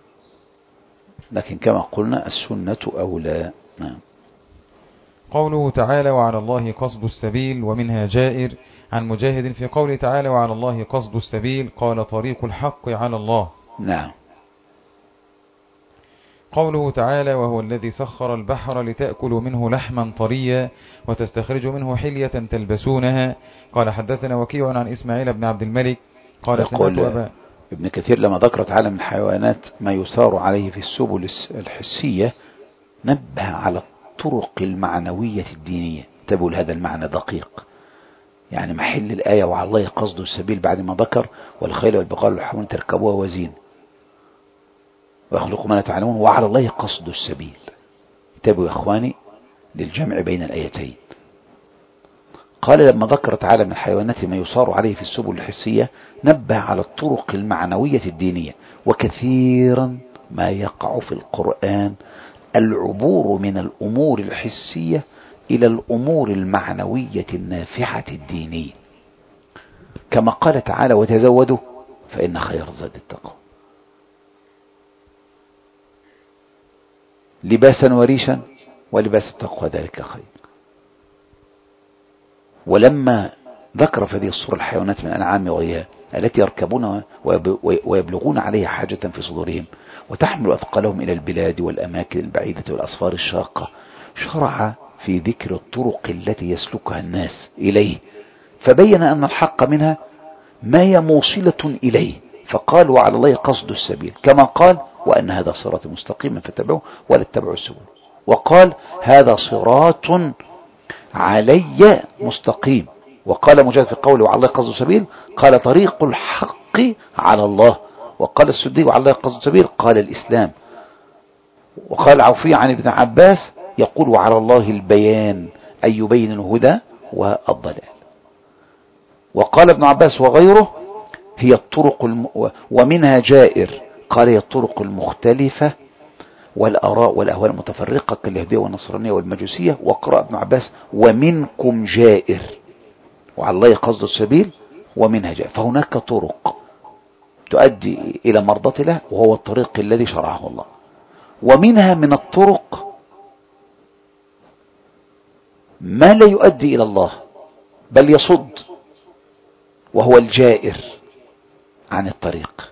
لكن كما قلنا السنة أولى. نعم. قوله تعالى وعلى الله قصد السبيل ومنها جائر، عن مجاهد في قوله تعالى وعلى الله قصد السبيل قال طريق الحق على الله. نعم. قوله تعالى وهو الذي سخر البحر لتأكلوا منه لحما طريا وتستخرجوا منه حلية تلبسونها. قال حدثنا وكيع عن إسماعيل بن عبد الملك قال سمعت أبا ابن كثير لما ذكرت عالم الحيوانات ما يثار عليه في السبل الحسية نبه على الطرق المعنوية الدينية. تبول هذا المعنى دقيق، يعني محل الآية وعلى الله قصد السبيل بعد ما ذكر والخيل والبقال والحمول تركبوها وزين ويخلق ما لا تعلمون وعلى الله قصد السبيل. تبوا يا إخواني للجمع بين الآيتين. قال لما ذكرت عالم الحيوانات ما يصار عليه في السبل الحسية نبه على الطرق المعنوية الدينية. وكثيرا ما يقع في القرآن العبور من الأمور الحسية إلى الأمور المعنوية النافعة الدينية، كما قال تعالى وتزودوا فإن خير الزاد التقوى. لباسا وريشا ولباس التقوى ذلك خير. ولما ذكر في هذه الصورة الحيوانات من الأنعام وغيرها التي يركبون ويبلغون عليها حاجة في صدورهم وتحمل أثقالهم إلى البلاد والأماكن البعيدة والأسفار الشاقة، شرع في ذكر الطرق التي يسلكها الناس إليه، فبين أن الحق منها ما هي موصلة إليه، فقال وعلى الله قصد السبيل، كما قال وأن هذا صراط مستقيما فاتبعوه ولا تتبعوا السبل، وقال هذا صراط علي مستقيم. وقال مجاهد في قوله وعلى الله قصد السبيل قال طريق الحق على الله. وقال السدي وعلى الله قصد السبيل قال الإسلام. وقال عوفي عن ابن عباس يقول وعلى الله البيان أي يبين الهدى والضلال. وقال ابن عباس وغيره هي الطرق الم... ومنها جائر، قال هي الطرق المختلفة والآراء والأهواء المتفرقة كاليهودية والنصرانية والمجوسية. وقرأ ابن عباس ومنكم جائر وعلى الله قصد السبيل ومنها جائر، فهناك طرق تؤدي إلى مرضاة الله وهو الطريق الذي شرعه الله. ومنها من الطرق ما لا يؤدي إلى الله بل يصد وهو الجائر عن الطريق،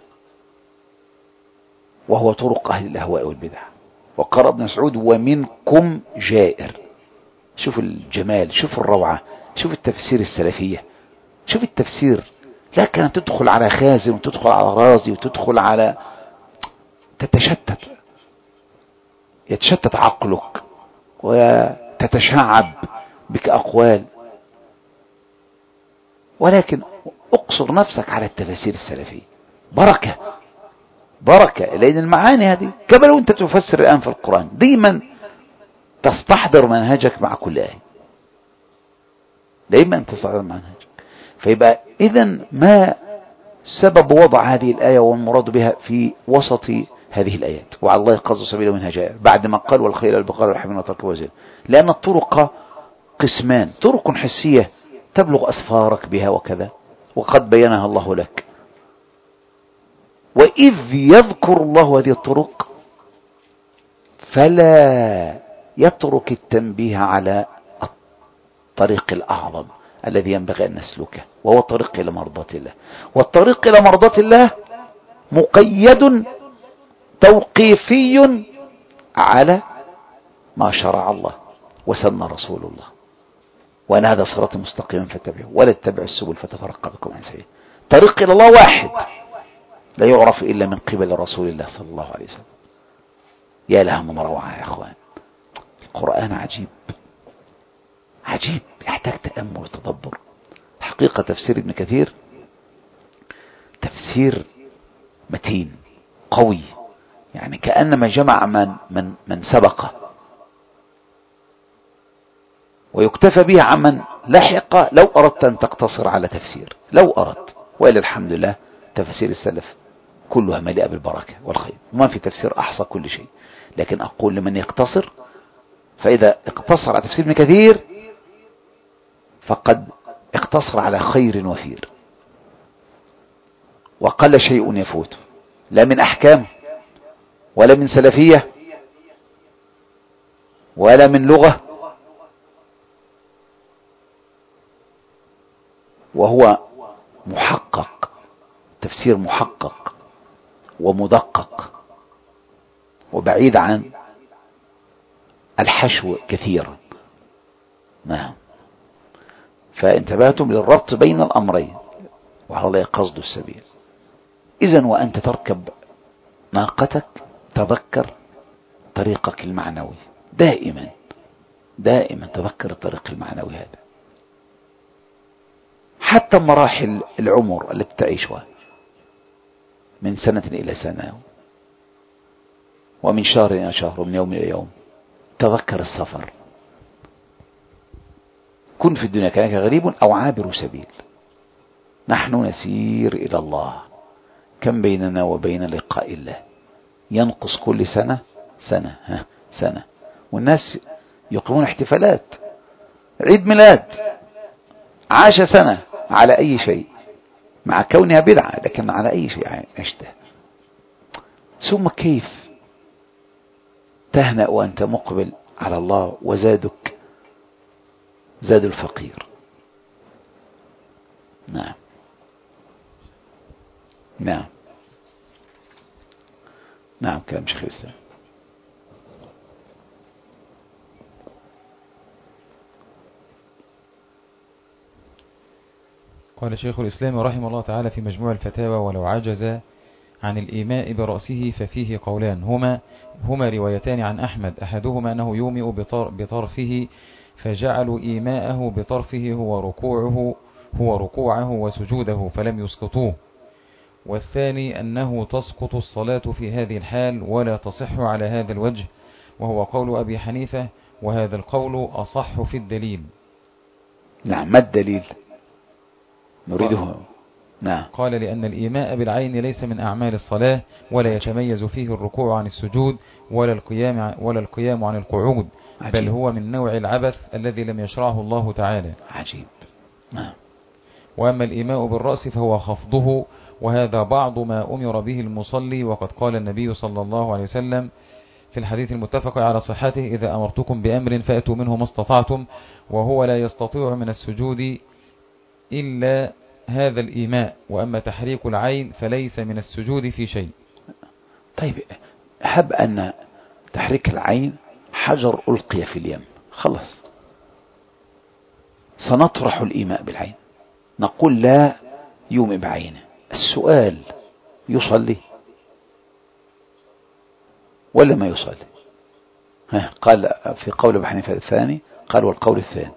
وهو طرق أهل الأهواء والبدع. وقرأ ابن مسعود ومنكم جائر. شوف الجمال، شوف الروعة، شوف التفسير السلفية، شوف التفسير. لا كانت تدخل على خازن وتدخل على رازي وتدخل على تتشتت، يتشتت عقلك وتتشعب بك أقوال، ولكن اقصر نفسك على التفاسير السلفية، بركة بركة، لأن المعاني هذه كما لو أنت تفسر الآن في القرآن دايما تستحضر منهجك مع كل آية، دايما تستحضر منهجك. فيبقى إذن ما سبب وضع هذه الآية والمراد بها في وسط هذه الآيات؟ وعلى الله قصد سبيل منهجها، بعد ما قال والخيل البقر والحمير وتركب وزير، لأن الطرق قسمان: طرق حسية تبلغ أسفارك بها وكذا، وقد بينها الله لك، وإذ يذكر الله هذه الطرق فلا يترك التنبيه على الطريق الأعظم الذي ينبغي أن نسلكه، وهو الطريق إلى مرضاة الله. والطريق إلى مرضاة الله مقيد توقيفي على ما شرع الله وسن رسول الله، وأن هذا صراط مستقيم فاتبعوه ولا تتبعوا السبل فتفرق بكم عن سبيله. طريق إلى الله واحد لا يعرف إلا من قبل رسول الله صلى الله عليه وسلم. يا لها من روعة يا أخوان، القرآن عجيب عجيب، يحتاج تأمل وتدبر. حقيقة تفسير ابن كثير تفسير متين قوي، يعني كأنما جمع من, من, من سبقه ويكتفى به عمن لحق، لو أردت أن تقتصر على تفسير، لو أردت. وإلى الحمد لله تفسير السلف كلها مليئة بالبركة والخير، وما في تفسير أحصى كل شيء. لكن أقول لمن يقتصر، فإذا اقتصر على تفسير ابن كثير فقد اقتصر على خير وفير، وقل شيء يفوت، لا من أحكام ولا من سلفية ولا من لغة، وهو محقق، تفسير محقق ومدقق وبعيد عن الحشو كثيرا. نعم، فانتبهتم للربط بين الأمرين، وعلى الله قصد السبيل. إذن وأنت تركب ناقتك تذكر طريقك المعنوي، دائما دائما تذكر الطريق المعنوي هذا، حتى مراحل العمر التي تعيشها من سنة إلى سنة، ومن شهر إلى شهر، ومن يوم إلى يوم. تذكر السفر، كن في الدنيا كأنك غريب أو عابر سبيل. نحن نسير إلى الله، كم بيننا وبين لقاء الله؟ ينقص كل سنة سنة ها سنة. والناس يقيمون احتفالات عيد ميلاد، عاش سنة على أي شيء، مع كونها بدعة، لكن على أي شيء عشته. ثم كيف تهنأ وأنت مقبل على الله وزادك زاد الفقير؟ نعم نعم نعم كلام شيخ الإسلام. قال شيخ الإسلام رحمه الله تعالى في مجموع الفتاوى: ولو عجز عن الإيماء برأسه ففيه قولان، هما هما روايتان عن أحمد، أحدهما أنه يومئ بطرفه، فجعلوا إيماءه بطرفه هو ركوعه هو ركوعه وسجوده فلم يسقطوه، والثاني أنه تسقط الصلاة في هذه الحال ولا تصح على هذا الوجه، وهو قول أبي حنيفة، وهذا القول أصح في الدليل. نعم، ما الدليل نريده؟ نعم. قال: لأن الإيماء بالعين ليس من أعمال الصلاة، ولا يتميز فيه الركوع عن السجود ولا القيام ولا القيام عن القعود، عجيب. بل هو من نوع العبث الذي لم يشرعه الله تعالى. عجيب. نعم. وأما الإيماء بالرأس فهو خفضه، وهذا بعض ما أمر به المصلي، وقد قال النبي صلى الله عليه وسلم في الحديث المتفق على صحته: إذا أمرتكم بأمر فأتوا منه ما استطعتم، وهو لا يستطيع من السجود إلا هذا الإيماء، وأما تحريك العين فليس من السجود في شيء. طيب، هب أن تحريك العين حجر ألقي في اليم، خلص سنطرح الإيماء بالعين، نقول لا يومئ بعينه. السؤال: يصلي؟ ولا ما يصلي؟ قال في قول أبي حنيفة الثاني، قال والقول الثاني.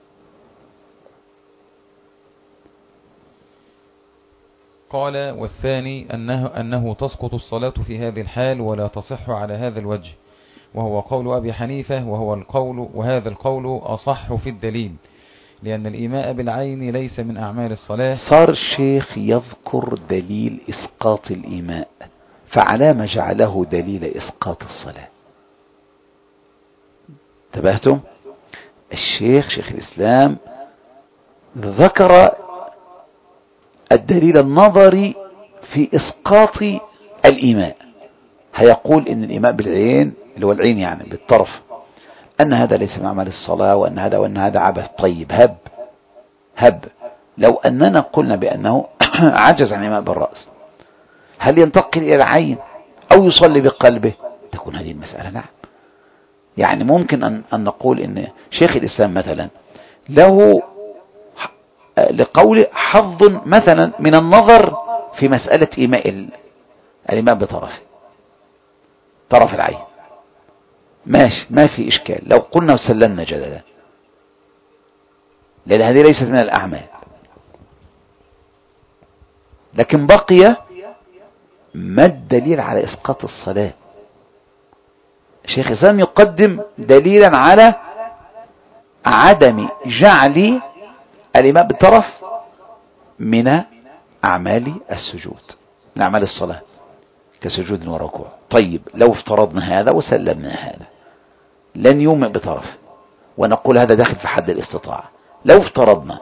قال والثاني أنه, أنه تسقط الصلاة في هذه الحال ولا تصح على هذا الوجه، وهو قول أبي حنيفة، وهو القول وهذا القول أصح في الدليل، لأن الإيماء بالعين ليس من أعمال الصلاة. صار الشيخ يذكر دليل إسقاط الإيماء، فعلى ما جعله دليل إسقاط الصلاة؟ انتبهتم؟ الشيخ شيخ الإسلام ذكر الدليل النظري في إسقاط الإيماء. هيقول إن الإيماء بالعين، اللي هو العين يعني بالطرف، أن هذا ليس من أعمال الصلاة، وأن هذا وأن هذا عبث. طيب هب هب لو أننا قلنا بأنه عجز عن الإيماء بالرأس، هل ينتقل إلى العين أو يصلي بقلبه؟ تكون هذه المسألة نعم. يعني ممكن أن, أن نقول إن شيخ الإسلام مثلا له لقوله حظ مثلا من النظر في مسألة إيماء الإيماء بطرف طرف العين، ماشي، ما في إشكال لو قلنا وسلمنا جدلا، لأن هذه ليست من الأعمال. لكن بقي ما الدليل على إسقاط الصلاة؟ الشيخ الإسلام يقدم دليلا على عدم جعل الإيماء بالطرف من أعمال السجود، من أعمال الصلاة كسجود وركوع. طيب لو افترضنا هذا وسلمنا هذا، لن يومئ بطرف ونقول هذا داخل في حد الاستطاعة. لو افترضنا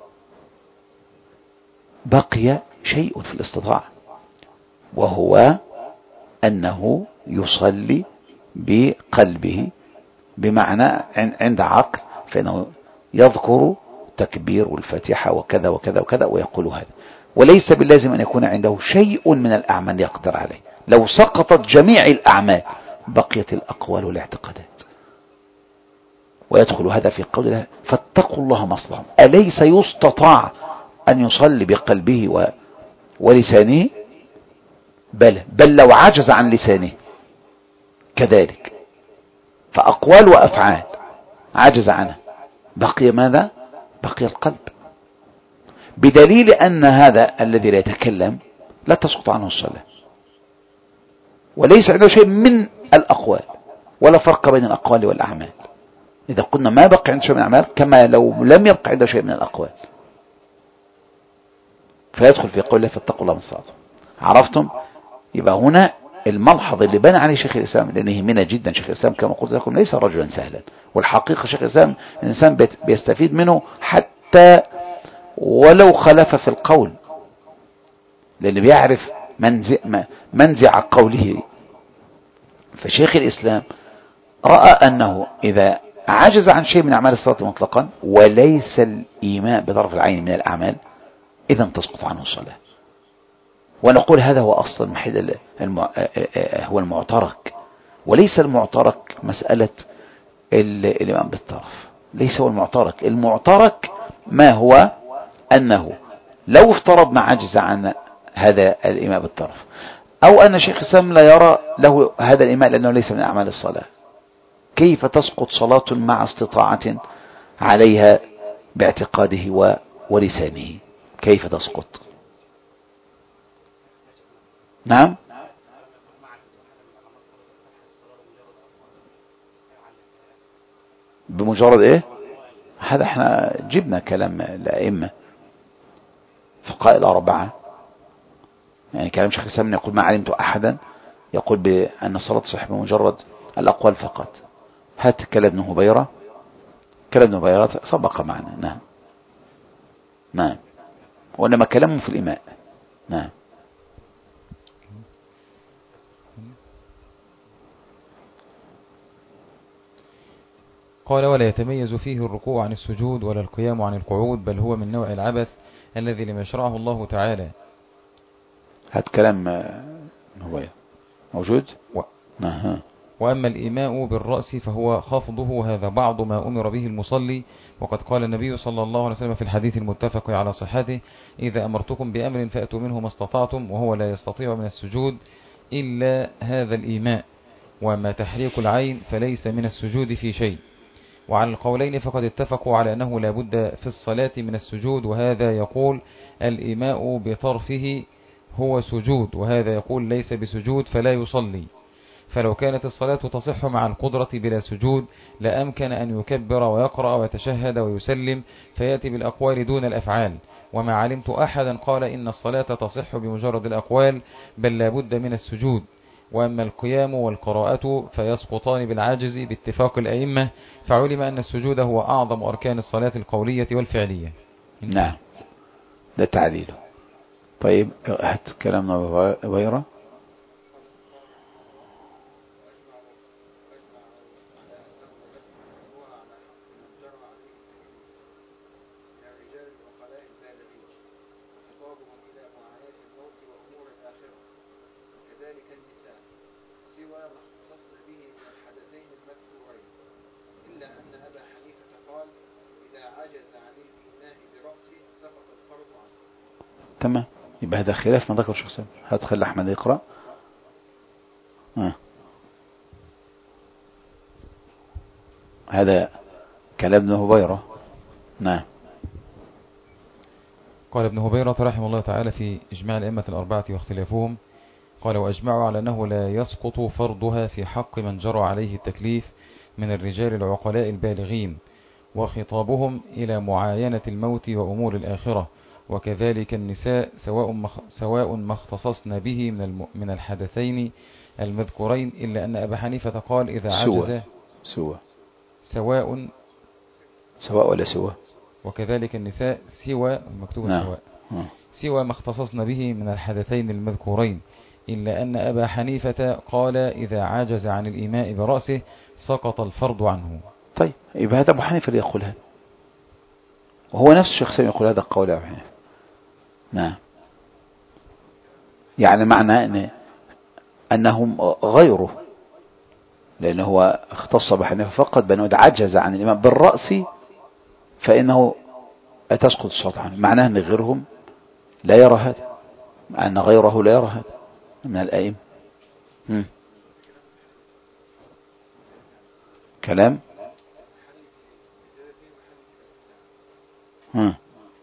بقي شيء في الاستطاعة، وهو أنه يصلي بقلبه، بمعنى عند عقل فإنه يذكر تكبير والفاتحة وكذا وكذا وكذا ويقول هذا، وليس باللازم أن يكون عنده شيء من الأعمال يقدر عليه. لو سقطت جميع الأعمال بقيت الأقوال والاعتقادات، ويدخل هذا في قوله فاتقوا الله ما استطعتم. أليس يستطاع أن يصلي بقلبه ولسانه؟ بل بل لو عجز عن لسانه كذلك، فأقوال وأفعال عجز عنها، بقي ماذا؟ بقي القلب، بدليل أن هذا الذي لا يتكلم لا تسقط عنه الصلاة، وليس عنده شيء من الأقوال، ولا فرق بين الأقوال والأعمال. إذا قلنا ما بقي عنده شيء من الأعمال كما لو لم يبقى عنده شيء من الأقوال، فيدخل في قوله فاتقوا الله ما استطعتم. عرفتم؟ يبقى هنا الملحظ اللي بنى عليه شيخ الإسلام، لأنه يهمنا جدا شيخ الإسلام كما قلت لكم ليس رجلا سهلا، والحقيقة شيخ الإسلام الإنسان بيستفيد منه حتى ولو خلف في القول، لأنه بيعرف منزع قوله. فشيخ الإسلام رأى أنه إذا عجز عن شيء من أعمال الصلاة مطلقا وليس الإيماء بطرف العين من الأعمال، إذا تسقط عنه الصلاة. ونقول هذا هو أصلا محل المع... هو المعترك، وليس المعترك مسألة الإيمان بالطرف، ليس هو المعترك. المعترك ما هو؟ أنه لو افترضنا عجز عن هذا الإيمان بالطرف، أو أن شيخ الإسلام لا يرى له هذا الإيمان لأنه ليس من أعمال الصلاة، كيف تسقط صلاة مع استطاعة عليها باعتقاده ولسانه؟ كيف تسقط؟ نعم، بمجرد ايه؟ هذا احنا جبنا كلام الأئمة فقهاء الأربعة، يعني كلام شيخ الإسلام يقول ما علمت أحدا يقول بأن الصلاة تصح بمجرد الأقوال فقط. هات كلام ابن هبيرة، كلام ابن هبيرة سبق معنا. نعم نعم، وإنما كلامه في الإماء. نعم. قال ولا يتميز فيه الركوع عن السجود ولا القيام عن القعود، بل هو من نوع العبث الذي لم يشرعه الله تعالى. هذا كلام هو موجود و... نعم. وأما الإيماء بالرأس فهو خفضه، هذا بعض ما أمر به المصلي، وقد قال النبي صلى الله عليه وسلم في الحديث المتفق على صحته إذا أمرتكم بأمر فأتوا منه ما استطعتم، وهو لا يستطيع من السجود إلا هذا الإيماء، وأما تحريك العين فليس من السجود في شيء. وعلى القولين فقد اتفقوا على أنه لا بد في الصلاة من السجود، وهذا يقول الإيماء بطرفه هو سجود، وهذا يقول ليس بسجود فلا يصلي. فلو كانت الصلاة تصح مع القدرة بلا سجود لأمكن أن يكبر ويقرأ ويتشهد ويسلم، فيأتي بالأقوال دون الأفعال. وما علمت أحدا قال إن الصلاة تصح بمجرد الأقوال، بل لا بد من السجود. وأما القيام والقراءة فيسقطان بالعاجز باتفاق الأئمة، فعلم أن السجود هو أعظم أركان الصلاة القولية والفعلية. نعم، ده تعليله. طيب هات كلامنا بغيره. تمام، يبقى هذا خلاف ما ذكر شخصا. هتخلي أحمد يقرأ. آه. هذا كلام ابن هبيرة. نعم. قال ابن هبيرة رحمه الله تعالى في إجماع الأئمة الأربعة واختلافهم، قال وأجمعوا على أنه لا يسقط فرضها في حق من جرى عليه التكليف من الرجال العقلاء البالغين، وخطابهم إلى معاينة الموت وأمور الآخرة، وكذلك النساء سواء مخ سواء ما اختصصن به من الم من الحدثين المذكورين، إلا أن أبا حنيفة قال إذا عجز سواء سواء سواء ولا سواء، وكذلك النساء سوى مكتوب نعم. سواء نعم. سوى ما اختصصن به من الحدثين المذكورين، إلا أن أبا حنيفة قال إذا عجز عن الإيماء برأسه سقط الفرض عنه. طيب يبقى هذا أبو حنيفة اللي يقول هذا، وهو نفس الشخص يقول هذا القول أبو حنيفة. نعم، يعني معنى أن أنهم غيره، لأنه هو اختص أبو حنيفة فقط بأنه عجز عن الإيمان بالرأس فإنه تسقط الصلاة عنه، معناه أن غيرهم لا يرى هذا، أن غيره لا يرى هذا من الأئمة. كلام هم.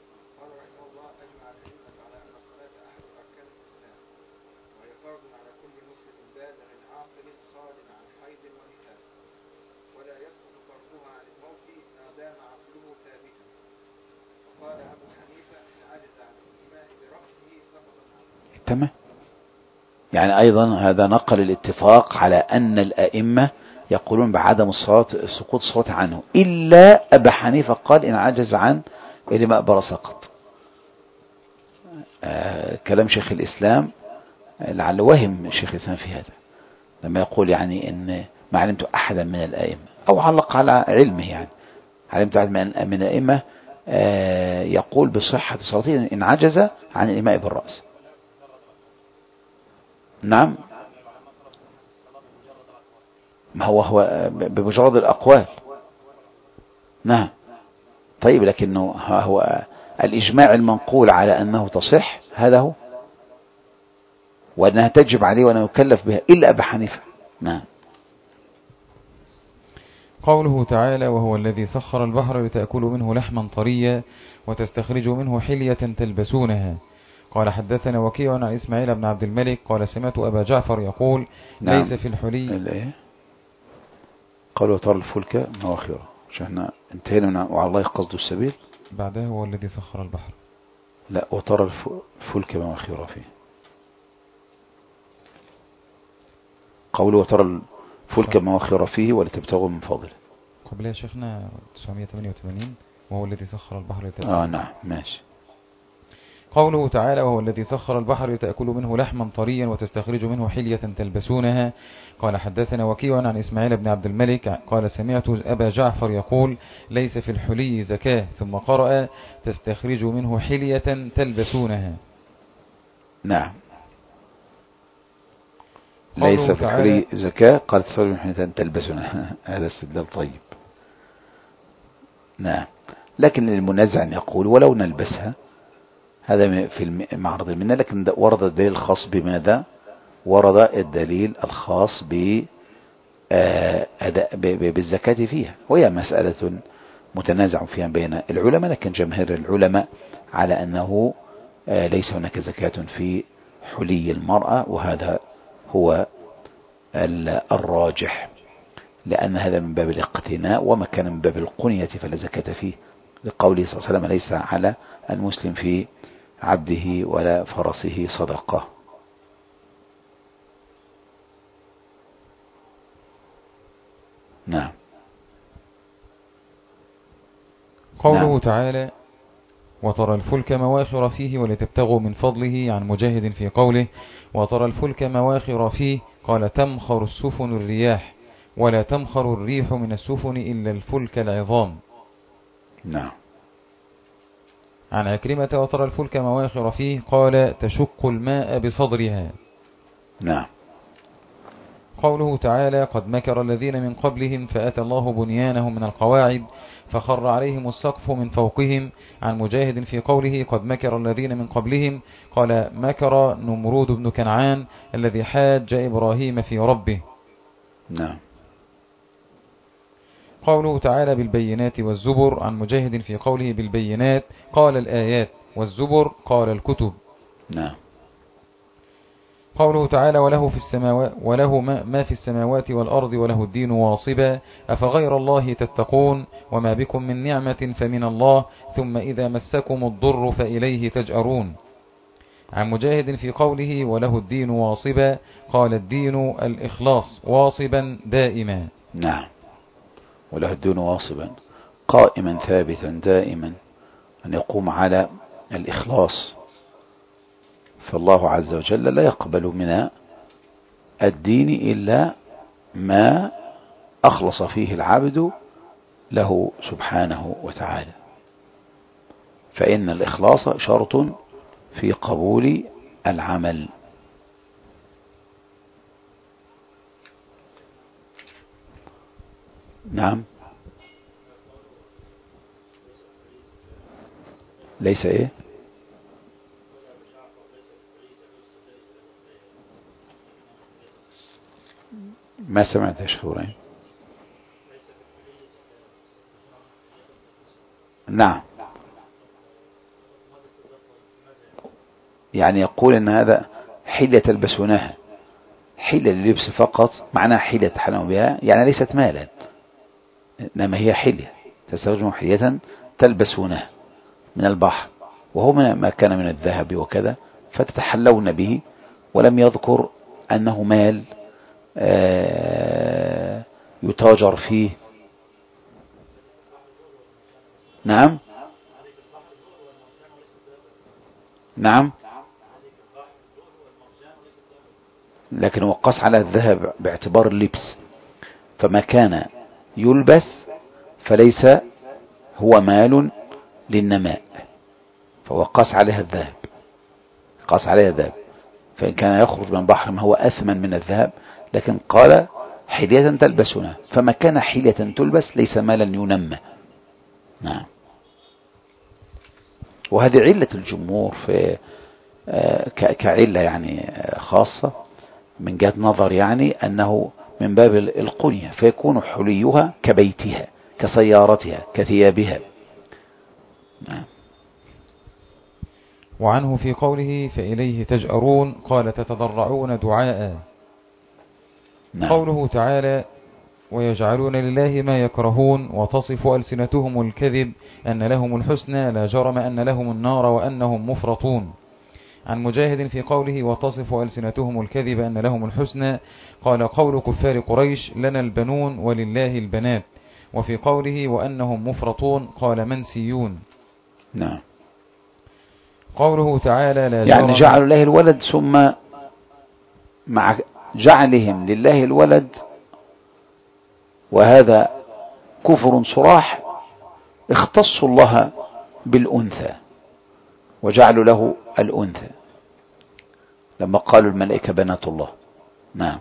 تمام، يعني أيضا هذا نقل الاتفاق على أن الأئمة يقولون بعدم الصلاة سقوط الصلاة عنه، إلا أبا حنيفة قال إن عجز عن الإماء برا سقط. آه كلام شيخ الإسلام لعل وهم شيخ الإسلام في هذا لما يقول يعني إن ما علمت أحدا من الأئمة، أو علق على علمه، يعني علمت أحد من الأئمة آه يقول بصحة صلاته إن عجز عن الإماء بالرأس. نعم، ما هو هو بمجرد الأقوال. نعم. طيب لكنه هو الإجماع المنقول على أنه تصح هذا هو، وأنها تجب عليه وأنه يكلف بها إلا أبا حنيفة. نعم. قوله تعالى وهو الذي سخر البحر لتأكلوا منه لحما طريا وتستخرجوا منه حلية تلبسونها. قال حدثنا وكيع عن إسماعيل بن عبد الملك قال سمعت أبا جعفر يقول نعم. ليس في الحلي قالوا ترى الفلك مواخرة، مش احنا انتهينا من وعلى الله قصد السبيل، بعدها هو الذي سخر البحر. لا، وترى الفلك مواخرة فيه، قوله وترى الفلك مواخرة فيه ولتبتغوا من فضله. قبلها شيخنا تسعمائة وثمانية وثمانين وهو الذي سخر البحر لتأكلوا. اه نعم ماشي. قوله تعالى وهو الذي سخر البحر لتأكلوا منه لحما طريا وتستخرجوا منه حلية تلبسونها. قال حدثنا وكيع عن إسماعيل بن عبد الملك قال سمعت أبا جعفر يقول ليس في الحلي زكاة، ثم قرأ تستخرجوا منه حلية تلبسونها. نعم، ليس في الحلي زكاة قال تستخرجوا منه حلية تلبسونها. هذا استدلال طيب. نعم، لكن المنازع يقول ولو نلبسها، هذا في معرض المنة، لكن ورد الدليل الخاص بماذا؟ ورد الدليل الخاص أداء بالزكاة فيها، وهي مسألة متنازع فيها بين العلماء، لكن جماهير العلماء على أنه ليس هناك زكاة في حلي المرأة، وهذا هو الراجح، لأن هذا من باب الاقتناء، وما كان من باب القنية فلا زكاة فيه، لقوله صلى الله عليه وسلم: ليس على المسلم في عبده ولا فرسه صدقة. نعم. قوله نعم. تعالى: وترى الفلك مواخر فيه ولتبتغوا من فضله. عن مجاهد في قوله: وترى الفلك مواخر فيه، قال: تمخر السفن الرياح، ولا تمخر الريح من السفن إلا الفلك العظام. نعم. عن عكرمة: وترى الفلك مواخر فيه، قال: تشق الماء بصدرها. نعم. قوله تعالى: قد مكر الذين من قبلهم فأتى الله بنيانهم من القواعد فخر عليهم السقف من فوقهم. عن مجاهد في قوله: قد مكر الذين من قبلهم، قال: مكر نمرود بن كنعان الذي حاج إبراهيم في ربه. نعم. قوله تعالى: بالبينات والزبر. عن مجاهد في قوله: بالبينات، قال: الآيات، والزبر، قال: الكتب. نعم. قوله تعالى: وله في السماوات وله ما في السماوات والأرض وله الدين واصبا أفغير الله تتقون وما بكم من نعمة فمن الله ثم إذا مسكم الضر فإليه تجأرون. عن مجاهد في قوله: وله الدين واصبا، قال: الدين الإخلاص واصبا دائما. نعم. وله الدين واصبا قائما ثابتا دائما، أن يقوم على الإخلاص، فالله عز وجل لا يقبل من الدين إلا ما أخلص فيه العبد له سبحانه وتعالى، فإن الإخلاص شرط في قبول العمل. نعم. ليس إيه؟ ما سمعت شهورين. نعم. يعني يقول ان هذا حلة تلبسونها، حلة للبس فقط، معناها حلة تحلم بها، يعني ليست مالا، انما هي حلة تستخدم حلية تلبسونها من البحر، وهو ما كان من الذهب وكذا، فتتحلون به، ولم يذكر انه مال يتاجر فيه. نعم. نعم. لكن هو قاس على الذهب باعتبار اللبس، فما كان يلبس فليس هو مال للنماء، فهو قاس عليها الذهب، قاس عليها الذهب، فإن كان يخرج من البحر ما هو أثمن من الذهب، لكن قال حلية تلبسونها، فما كان حلية تلبس ليس مالا ينمى. نعم. وهذه علة الجمهور في كعلة يعني خاصة من جهة نظر، يعني أنه من باب القنية، فيكون حليها كبيتها كسيارتها كثيابها. نعم. وعنه في قوله: فإليه تجأرون، قال: تتضرعون دعاء. نعم. قوله تعالى: ويجعلون لله ما يكرهون وتصف ألسنتهم الكذب أن لهم الحسنى لا جرم أن لهم النار وأنهم مفرطون. عن مجاهد في قوله: وتصف ألسنتهم الكذب أن لهم الحسنى، قال: قول كفار قريش: لنا البنون ولله البنات. وفي قوله: وأنهم مفرطون، قال: منسيون. نعم. قوله تعالى: لا جرم، يعني جعلوا لله الولد، ثم مع جعلهم لله الولد، وهذا كفر صراح، اختصوا الله بالأنثى وجعلوا له الأنثى لما قالوا الملائكة بنات الله. نعم.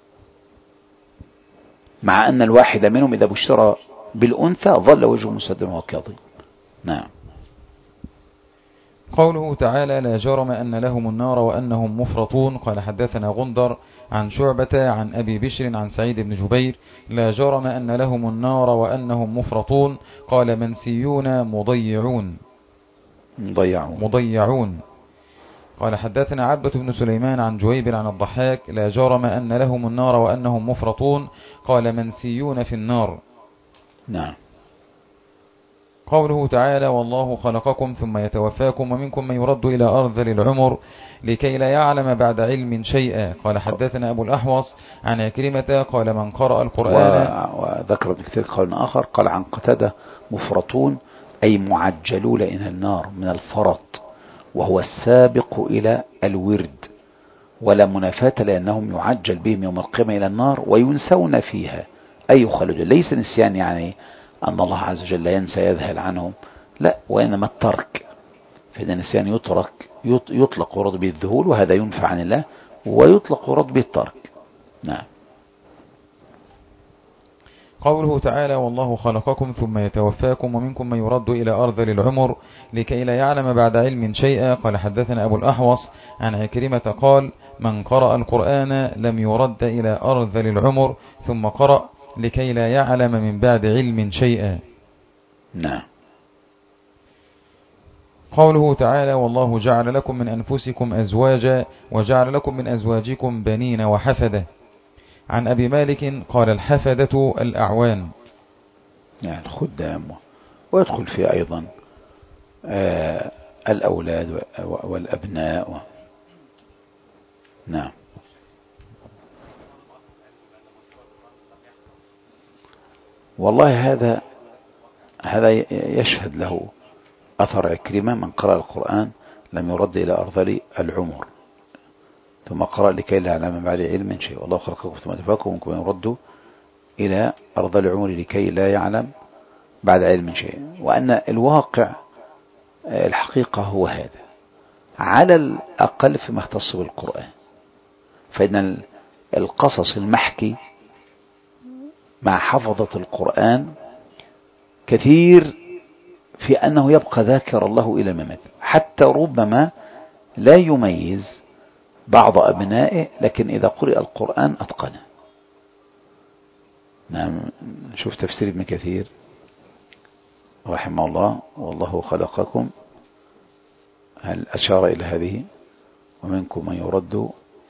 مع أن الواحد منهم إذا بشر بالأنثى ظل وجهه مسودا وهو كاظم. نعم. قوله تعالى لا جرم أن لهم النار وأنهم مفرطون. قال حدثنا غندر عن شعبة عن أبي بشر عن سعيد بن جبير لا جرم أن لهم النار وأنهم مفرطون. قال منسيون مضيعون مضيعون, مضيعون. قال حدثنا عبدة بن سليمان عن جويبر عن الضحاك لا جرم أن لهم النار وأنهم مفرطون. قال منسيون في النار. نعم. قوله تعالى والله خلقكم ثم يتوفاكم ومنكم من يرد إلى أرذل العمر لكي لا يعلم بعد علم شيئا. قال حدثنا أبو الأحوص عن عكرمة قال من قرأ القرآن. وذكر ابن كثير قول آخر قال عن قتادة مفرطون أي معجلون إلى النار من الفرط، وهو السابق إلى الورد، ولا منافاة لأنهم يعجل بهم يوم القيامة إلى النار وينسون فيها أي خلد. ليس نسيان يعني أن الله عز وجل لا ينسى يذهل عنهم، لا، وإنما الترك، فإذا النسيان يترك يطلق ورد به الذهول وهذا ينفع عن الله، ويطلق ورد به الترك. نعم. قوله تعالى والله خلقكم ثم يتوفاكم ومنكم من يرد إلى أرذل العمر لكي لا يعلم بعد علم شيئا. قال حدثنا أبو الأحوص عن عكرمة قال من قرأ القرآن لم يرد إلى أرذل العمر ثم قرأ لكي لا يعلم من بعد علم شيئا. نعم. قوله تعالى والله جعل لكم من أنفسكم أزواجا وجعل لكم من أزواجكم بنين وحفدة. عن أبي مالك قال الحفدة الأعوان يعني الخدام، ويدخل فيه أيضا آه الأولاد والأبناء و... نعم. والله هذا هذا يشهد له أثر عكرمة من قرأ القرآن لم يرد إلى أرذل العمر ثم قرأ لكي لا يعلم بعد علم شيء والله خلقكم ثم يتوفاكم ومنكم من يرد إلى أرذل العمر لكي لا يعلم بعد علم شيء. وأن الواقع الحقيقة هو هذا على الأقل فيما يختص بالقرآن، فإن القصص المحكي مع حفظة القرآن كثير في أنه يبقى ذاكر الله إلى الممات، حتى ربما لا يميز بعض أبنائه، لكن إذا قرئ القرآن أتقنه. نعم. شوف تفسير ابن كثير رحمه الله والله خلقكم، هل أشار إلى هذه ومنكم من يرد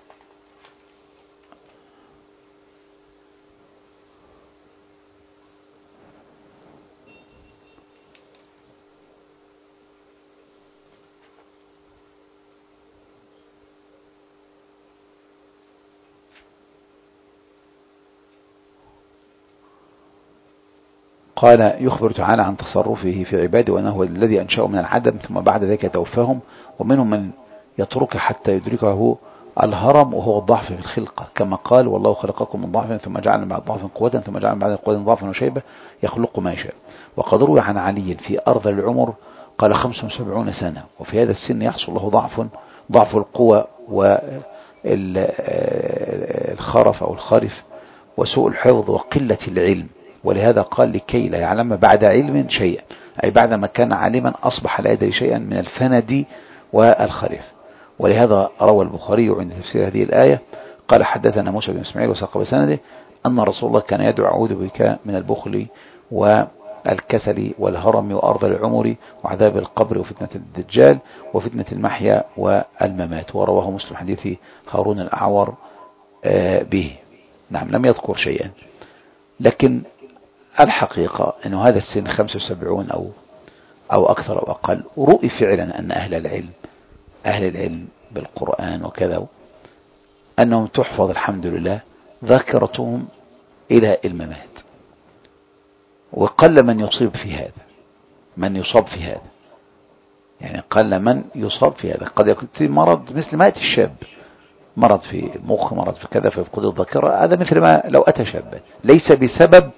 قال يخبر تعالى عن تصرفه في عباده وأنه هو الذي أنشأه من العدم ثم بعد ذلك يتوفاهم، ومنهم من يترك حتى يدركه الهرم وهو الضعف في الخلقة، كما قال والله خلقكم من ضعف ثم جعل من بعد ضعف قوة ثم جعل من بعد قوة ضعفا وشيبة يخلق ما يشاء. وقد روي عن علي في أرض العمر قال خمس وسبعون سنة، وفي هذا السن يحصل له ضعف ضعف القوة والخرف أو الخرف وسوء الحفظ وقلة العلم، ولهذا قال لكي لا يعلم بعد علم شيئا، أي بعد ما كان عالما أصبح لا يدري شيئا من الفند والخرف. ولهذا روى البخاري عند تفسير هذه الآية قال حدثنا موسى بن إسماعيل وساق بسنده أن رسول الله كان يدعو أعوذ بك من البخل والكسل والهرم وأرض العمر وعذاب القبر وفتنة الدجال وفتنة المحيا والممات. ورواه مسلم حديث هارون الأعور به. نعم. لم يذكر شيئا، لكن الحقيقة أنه هذا السن خمسة وسبعين أو أو أكثر أو أقل، رؤي فعلا أن أهل العلم أهل العلم بالقرآن وكذا أنهم تحفظ الحمد لله ذاكرتهم إلى الممات، وقل من يصيب في هذا من يصاب في هذا يعني قل من يصاب في هذا. قد يكون مرض مثل ما يأتي الشاب، مرض في المخ، مرض في كذا فيفقد الذاكرة، هذا مثل ما لو أتى شابا، ليس بسبب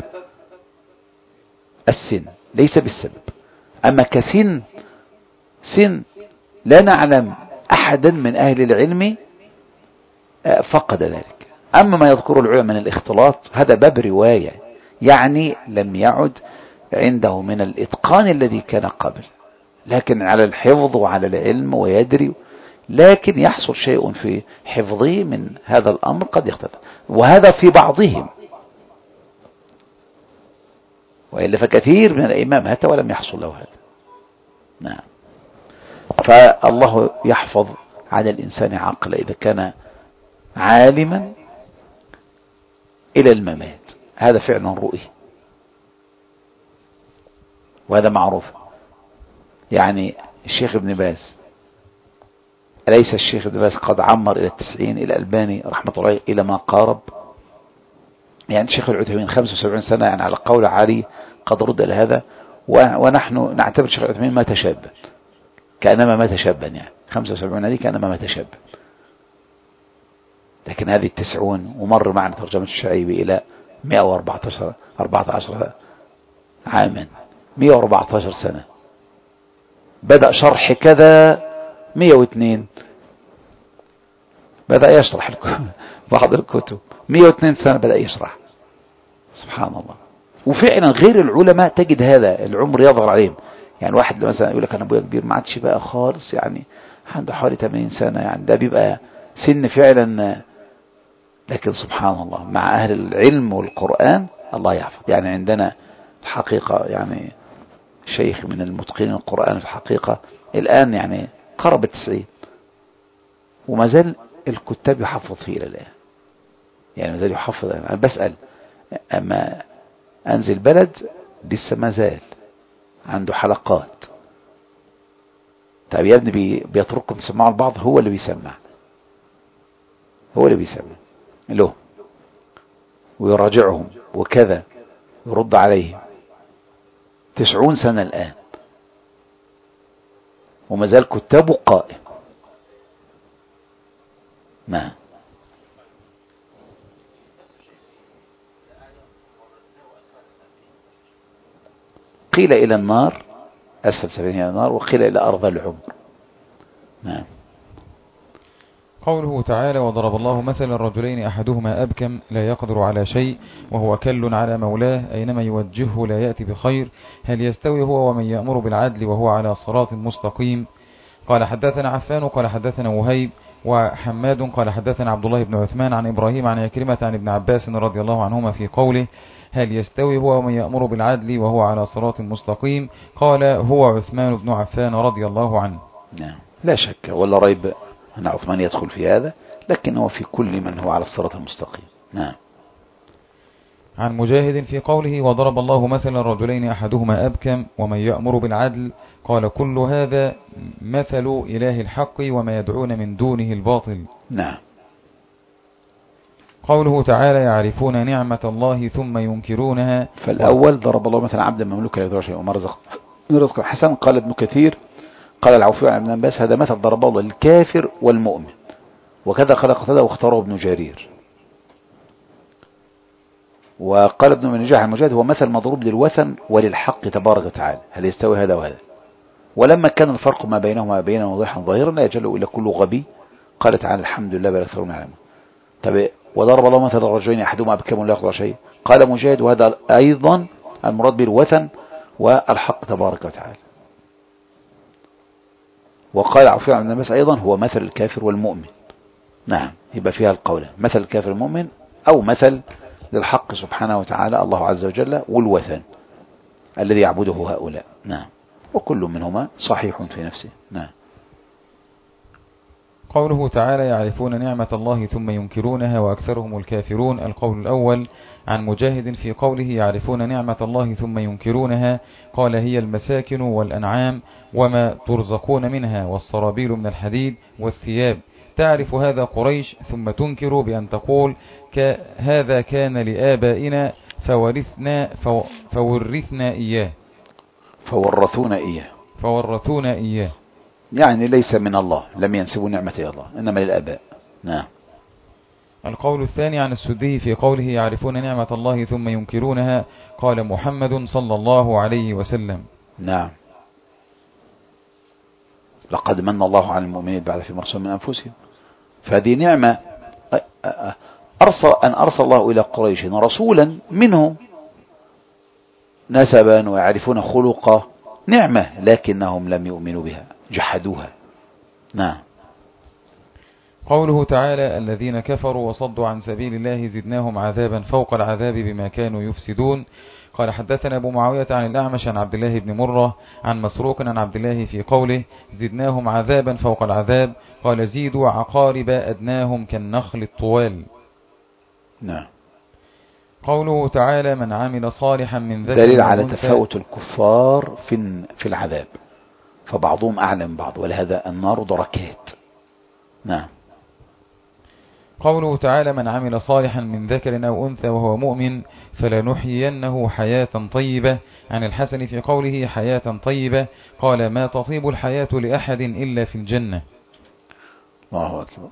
السن، ليس بالسبب. أما كسن سن لا نعلم أحدا من أهل العلم فقد ذلك. أما ما يذكر العلماء من الاختلاط هذا باب رواية، يعني لم يعد عنده من الإتقان الذي كان قبل، لكن على الحفظ وعلى العلم ويدري، لكن يحصل شيء في حفظه من هذا الأمر قد يختلف، وهذا في بعضهم، وإلا فكثير من الإمام مات ولم يحصل له هذا. نعم. فالله يحفظ على الإنسان عقل إذا كان عالما إلى الممات، هذا فعل رؤي، وهذا معروف. يعني الشيخ ابن باز، أليس الشيخ ابن باز قد عمر إلى التسعين، إلى الألباني رحمة الله إلى ما قارب؟ يعني الشيخ العثيمين خمسة وسبعين سنة، يعني على قول عالي قد رد إلى هذا، ونحن نعتبر الشيخ العثيمين مات شابا، كأنما مات شابا، يعني خمسة وسبعين هذه كأنما مات شابا. لكن هذه التسعون، ومر معنا ترجمة الشعيبي إلى مئة وأربعة عشر أربعة عشر عاما، مئة وأربعة عشر سنة. بدأ شرح كذا مئة واثنين، بدأ يشرح بعض الكتب مئة واثنين سنة بدأ يشرح. سبحان الله. وفعلا غير العلماء تجد هذا العمر يظهر عليهم. يعني واحد مثلا يقول لك أنا أبويا كبير، ما عادش بقى خالص، يعني عنده حوالي ثمانين سنة، يعني ده بيبقى سن فعلا. لكن سبحان الله مع أهل العلم والقرآن الله يحفظ. يعني عندنا الحقيقة يعني شيخ من المتقين القرآن في الحقيقة الآن يعني قرب التسعين، وما زال الكتاب يحفظ فيه إلى الآن، يعني ما زال يحفظ. أنا بسأل أما أنزل بلد لسه ما زال عنده حلقات. طيب يا ابني بي بيترككم تسمعوا البعض، هو اللي بيسمع، هو اللي بيسمع له ويراجعهم وكذا، يرد عليهم. تسعون سنة الآن وما زال كتابه قائم. ما قيل إلى النار، أسفل سبيل إلى النار، وقيل إلى أرض العمر. نعم. قوله تعالى: وضرب الله مثلا الرجلين أحدهما أبكم لا يقدر على شيء وهو كل على مولاه أينما يوجهه لا يأتي بخير هل يستوي هو ومن يأمر بالعدل وهو على صراط مستقيم. قال حدثنا عفان قال حدثنا وهيب وحماد قال حدثنا عبد الله بن عثمان عن إبراهيم عن يكرمة عن ابن عباس رضي الله عنهما في قوله: هل يستوي هو ومن يأمر بالعدل وهو على صراط مستقيم. قال: هو عثمان بن عفان رضي الله عنه. نعم. لا شك ولا ريب أن عثمان يدخل في هذا، لكن هو في كل من هو على الصراط المستقيم. نعم. عن مجاهد في قوله: وضرب الله مثلا الرجلين أحدهما أبكم ومن يأمر بالعدل. قال: كل هذا مثل إله الحق وما يدعون من دونه الباطل. نعم. قوله تعالى: يعرفون نعمة الله ثم ينكرونها. فالأول ضرب الله مثلا عبدا مملوكا لا يدرى شيء وما رزق رزق حسن. قال ابن كثير قال العوفي عن ابن عباس: هذا مثل ضرب الله للكافر والمؤمن، وكذا قال قتادة واختاره ابن جرير. وقال ابن منجاح المجاهد: هو مثل مضروب للوثن وللحق تبارك وتعالى، هل يستوي هذا وهذا؟ ولما كان الفرق ما بينهما بينا واضحا ظاهرا لا يجل إلا كل غبي. قال تعالى: الحمد لله بل أكثرهم يعلمون. طب وضرب الله مثل الرجلين أحدهما أبكم لا يقدر شيء. قال مجاهد: وهذا أيضا المراد بالوثن والحق تبارك وتعالى. وقال عفوا عن الناس أيضا: هو مثل الكافر والمؤمن. نعم. يبقى فيها القولة: مثل الكافر والمؤمن، أو مثل للحق سبحانه وتعالى الله عز وجل، والوثن الذي يعبده هؤلاء. نعم. وكل منهما صحيح في نفسه. نعم. قوله تعالى: يعرفون نعمة الله ثم ينكرونها وأكثرهم الكافرون. القول الأول عن مجاهد في قوله: يعرفون نعمة الله ثم ينكرونها. قال: هي المساكن والأنعام وما ترزقون منها والسرابيل من الحديد والثياب. تعرف هذا قريش ثم تنكر بأن تقول: هذا كان لآبائنا فورثنا فورثنا إياه فورثونا إياه فورثونا إياه يعني ليس من الله، لم ينسبوا نعمة إلى الله، إنما للآباء. نعم. القول الثاني عن السدي في قوله: يعرفون نعمة الله ثم ينكرونها. قال محمد صلى الله عليه وسلم: نعم. لقد من الله على المؤمنين بعد في مرسل من أنفسهم. فهذه نعمة أرسل أن أرسل الله إلى قريش رسولا منهم نسبا ويعرفون خلقه نعمة لكنهم لم يؤمنوا بها، جحدوها. نعم. قوله تعالى الذين كفروا وصدوا عن سبيل الله زدناهم عذابا فوق العذاب بما كانوا يفسدون. قال حدثنا أبو معاوية عن الأعمش عن عبد الله بن مرة عن مسروق عن عبد الله في قوله زدناهم عذابا فوق العذاب، قال زيدوا عقارب أدناهم كالنخل الطوال. نعم. قوله تعالى من عمل صالحا من ذكر دليل على تفاوت الكفار في في العذاب، فبعضهم أعلى من بعض، ولهذا النار دركات. نعم. قوله تعالى من عمل صالحا من ذكر أو أنثى وهو مؤمن فلنحيينه حياة طيبة. عن الحسن في قوله حياة طيبة قال ما تطيب الحياة لأحد إلا في الجنة. الله أكبر.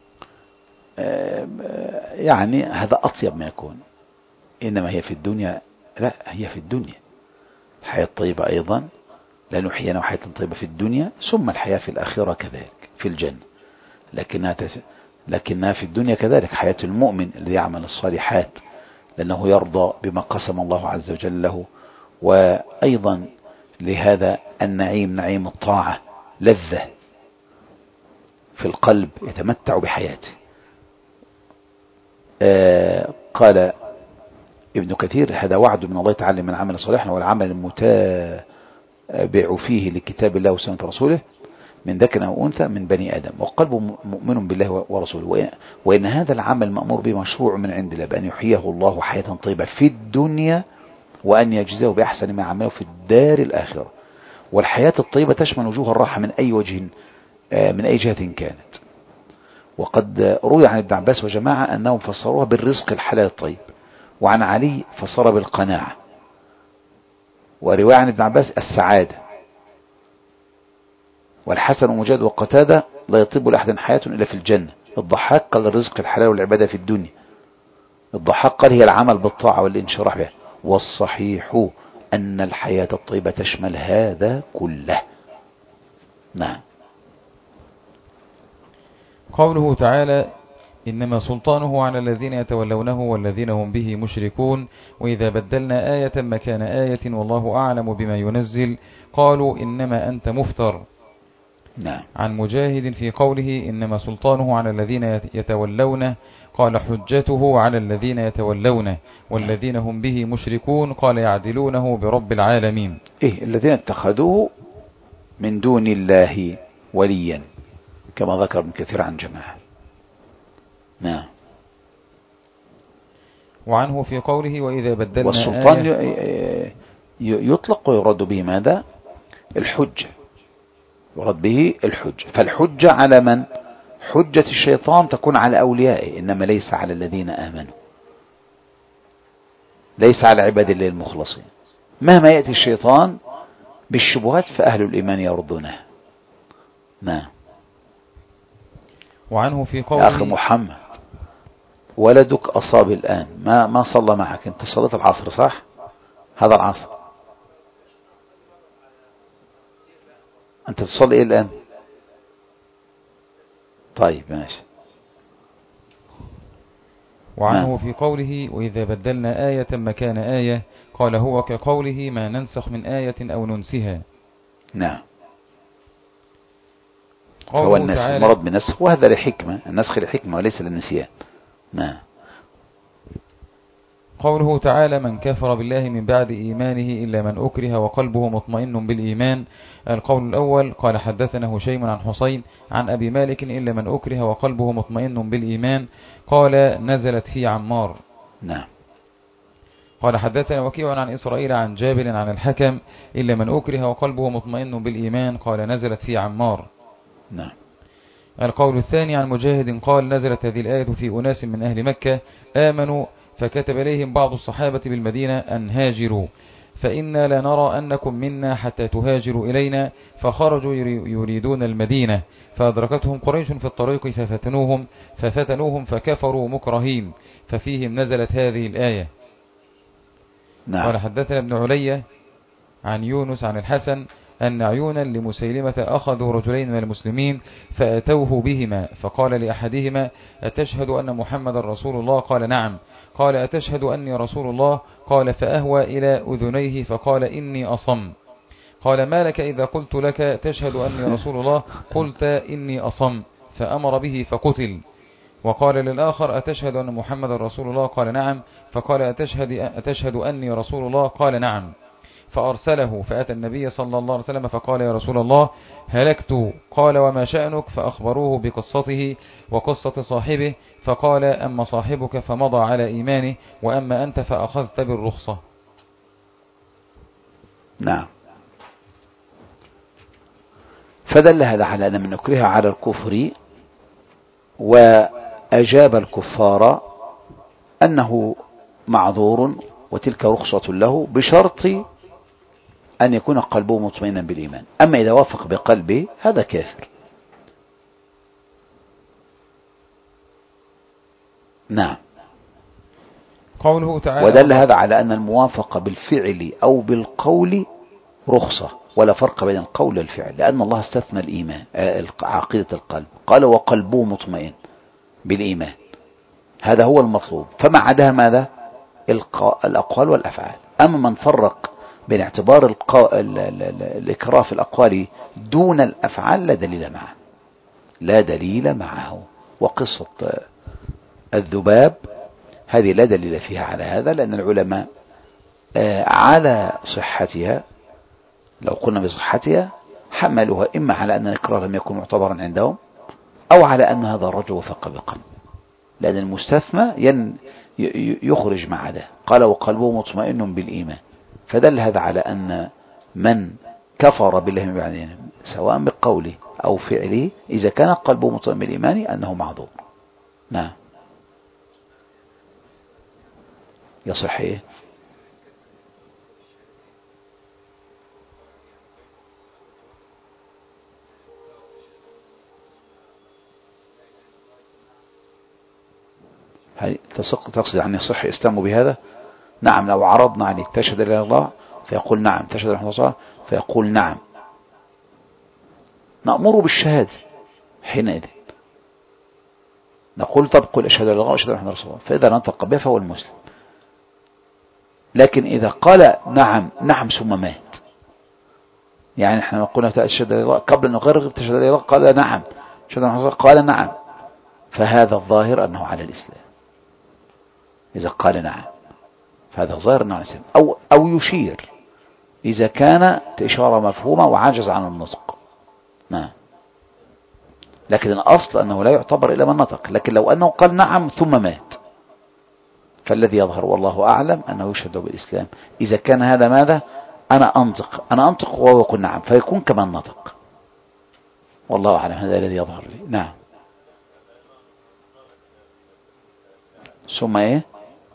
يعني هذا أطيب ما يكون، إنما هي في الدنيا، لا هي في الدنيا الحياة الطيبة أيضا، لنحيينه حياة طيبة في الدنيا، ثم الحياة في الآخرة كذلك في الجنة، لكنها تس... لكنها في الدنيا كذلك حياة المؤمن الذي يعمل الصالحات، لأنه يرضى بما قسم الله عز وجل له. وأيضا لهذا النعيم نعيم الطاعة لذة في القلب، يتمتع بحياته. آه قال ابن كثير هذا وعد من الله تعالى من عمل صالحا، والعمل المتابع فيه لكتاب الله وسنة رسوله من ذكر أو أنثى من بني آدم، وقلبه مؤمن بالله ورسوله، وإن هذا العمل مأمور به مشروع من عند الله، بأن يحييه الله حياة طيبة في الدنيا، وأن يجزيه بأحسن ما عمله في الدار الآخرة. والحياة الطيبة تشمل وجوه الراحة من أي وجه من أي جهة كانت. وقد روي عن ابن عباس وجماعة أنهم فسروها بالرزق الحلال الطيب، وعن علي فسر بالقناعة، ورواية عن ابن عباس السعادة. والحسن ومجاهد وقتادة لا يطيب لأحد حياة إلا في الجنة. الضحاك قال الرزق الحلال والعبادة في الدنيا، الضحاك قال هي العمل بالطاعة والانشراح بها. والصحيح أن الحياة الطيبة تشمل هذا كله. نعم. قوله تعالى إنما سلطانه على الذين يتولونه والذين هم به مشركون، وإذا بدلنا آية مكان آية والله أعلم بما ينزل قالوا إنما أنت مفتر. نعم. عن مجاهد في قوله إنما سلطانه على الذين يتولونه قال حجته على الذين يتولونه والذين هم به مشركون قال يعدلونه برب العالمين. إيه الذين اتخذوه من دون الله وليا، كما ذكر ابن كثير عن جماعة. نعم. وعنه في قوله وإذا بدلنا والسلطان آية يطلق ويرد به ماذا؟ الحجة، يرد به الحجة. فالحجة على من؟ حجة الشيطان تكون على أوليائه، إنما ليس على الذين آمنوا، ليس على عباد الله المخلصين. مهما يأتي الشيطان بالشبهات فأهل الإيمان يرضونها. نعم. وعنه في قوله يا أخي محمد ولدك أصاب الآن، ما ما صلى معك، أنت صليت العصر صح؟ هذا العصر أنت تصلي إيه الآن؟ طيب ماشي. وعنه نعم. في قوله وإذا بدلنا آية مكان آية قال هو كقوله ما ننسخ من آية أو ننسها. نعم. هو النسخ مرض بنسخ، وهذا لحكمة، النسخ لحكمة وليس للنسيان. نعم. قوله تعالى من كفر بالله من بعد إيمانه إلا من أكره وقلبه مطمئن بالإيمان. القول الأول قال حدثنا هشيم عن حسين عن أبي مالك إلا من أكره وقلبه مطمئن بالإيمان قال نزلت في عمار. نعم. قال حدثنا وكيع عن إسرائيل عن جابر عن الحكم إلا من أكره وقلبه مطمئن بالإيمان قال نزلت في عمار. نعم. القول الثاني عن مجاهد قال نزلت هذه الآية في أناس من أهل مكة آمنوا فكتب إليهم بعض الصحابة بالمدينة أن هاجروا فإنا لا نرى أنكم منا حتى تهاجروا إلينا، فخرجوا يريدون المدينة فأدركتهم قريش في الطريق ففتنوهم ففتنوهم فكفروا مكرهين ففيهم نزلت هذه الآية. نعم. قال حدثنا ابن علية عن يونس عن الحسن أن عيونا لمسيلمة أخذوا رجلين من المسلمين فأتوه بهما فقال لأحدهما أتشهد أن محمد رسول الله؟ قال نعم. قال أتشهد أني رسول الله؟ قال فأهوى إلى أذنيه فقال إني أصم. قال ما لك إذا قلت لك تشهد أني رسول الله قلت إني أصم، فأمر به فقتل. وقال للآخر أتشهد أن محمد رسول الله؟ قال نعم. فقال أتشهد, أتشهد أني رسول الله؟ قال نعم. فأرسله فأتى النبي صلى الله عليه وسلم فقال يا رسول الله هلكت. قال وما شأنك؟ فأخبروه بقصته وقصة صاحبه، فقال أما صاحبك فمضى على إيمانه، وأما أنت فأخذت بالرخصة. نعم. فدل هذا على أن من أكره على الكفر وأجاب الكفار أنه معذور وتلك رخصة له بشرط أن يكون قلبه مطمئنا بالإيمان. أما إذا وافق بقلبه هذا كافر. نعم. قوله تعالى ودل هذا على أن الموافقة بالفعل أو بالقول رخصة، ولا فرق بين القول والفعل، لأن الله استثنى الإيمان عقيدة القلب، قال وقلبه مطمئن بالإيمان، هذا هو المطلوب. فما عداها ماذا؟ الأقوال والأفعال. أما من فرق بين اعتبار الإكراه في الأقوال دون الأفعال لا دليل معه، لا دليل معه. وقصة الذباب هذه لا دليل فيها على هذا، لأن العلماء على صحتها، لو قلنا بصحتها، حملوها إما على أن الإكراه لم يكن معتبرا عندهم، أو على أن هذا الرجل وثق بقلب، لأن المستثنى يخرج مع ده. قال وقلبه مطمئن بالإيمان، فدل هذا على أن من كفر بالله من بعد سواء بقوله أو فعله إذا كان قلبه مطمئن بالإيمان أنه معذور. نعم. يصح إيه؟ تقصد يعني يصح إسلامه بهذا؟ نعم. لو عرضنا عليه تشهد إلى الله فيقول نعم، تشهد إلى الله فيقول نعم، نأمره بالشهادة حينئذ نقول طب قل أشهد إلى الله وأشهد أن محمدا رسول الله، فإذا نطق به فهو المسلم. لكن إذا قال نعم نعم ثم مات، يعني احنا قلنا تشهد إلى الله قبل أن نغرغر تشهد إلى الله قال نعم، تشهد إلى الله قال نعم، فهذا الظاهر أنه على الإسلام. إذا قال نعم فهذا ظاهر أنه على الإسلام، أو, أو يشير إذا كانت إشارة مفهومة وعجز عن النطق. نعم. لكن الأصل أنه لا يعتبر إلا من نطق. لكن لو أنه قال نعم ثم مات فالذي يظهر والله أعلم أنه يشهد بالإسلام. إذا كان هذا ماذا؟ أنا أنطق أنا أنطق وهو يقول نعم فيكون كمان نطق، والله أعلم، هذا الذي يظهر لي. نعم. ثم إيه؟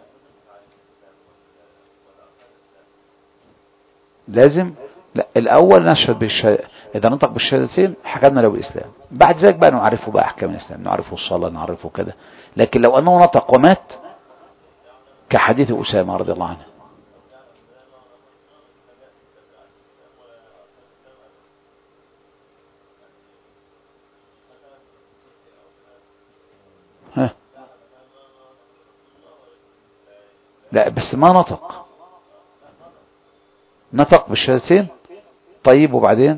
لازم لا الأول نشهد بالشهادة، إذا نطق بالشهادتين حكمنا له بالإسلام، بعد ذلك بقى نعرفه بقى أحكام الإسلام، نعرفه الصلاة نعرفه كذا. لكن لو أنه نطق ومات كحديث أسامة رضي الله عنه، ها لا بس ما نطق، نطق بالشهادتين طيب وبعدين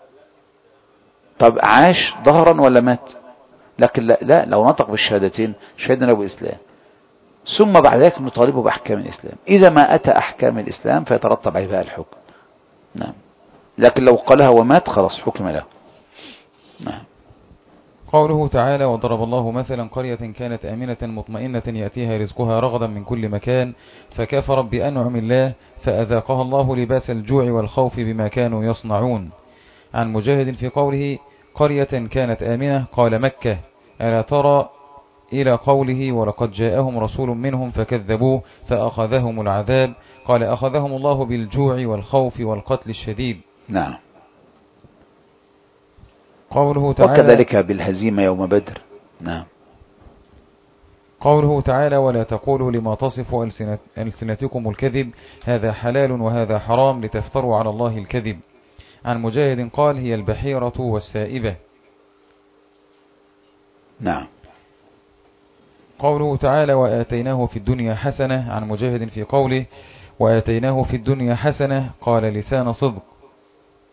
طب عاش ظهرا ولا مات؟ لكن لا, لا لو نطق بالشهادتين شهدنا له بالإسلام، ثم بعد ذلك نطالبه بأحكام الإسلام. إذا ما أتى أحكام الإسلام فيترتب عليها الحكم. نعم. لكن لو قالها ومات خلاص حكم له. نعم. قوله تعالى وضرب الله مثلا قرية كانت آمنة مطمئنة يأتيها رزقها رغدا من كل مكان فكفرت بأنعم الله فأذاقها الله لباس الجوع والخوف بما كانوا يصنعون. عن مجاهد في قوله قرية كانت آمنة قال مكة، ألا ترى إلى قوله ولقد جاءهم رسول منهم فكذبوه فأخذهم العذاب، قال أخذهم الله بالجوع والخوف والقتل الشديد. نعم. قوله تعالى وكذلك بالهزيمة يوم بدر. نعم. قوله تعالى ولا تقولوا لما تصف ألسنتكم الكذب هذا حلال وهذا حرام لتفتروا على الله الكذب. عن مجاهد قال هي البحيرة والسائبة. نعم. قوله تعالى وآتيناه في الدنيا حسنة. عن مجاهد في قوله وآتيناه في الدنيا حسنة قال لسان صدق.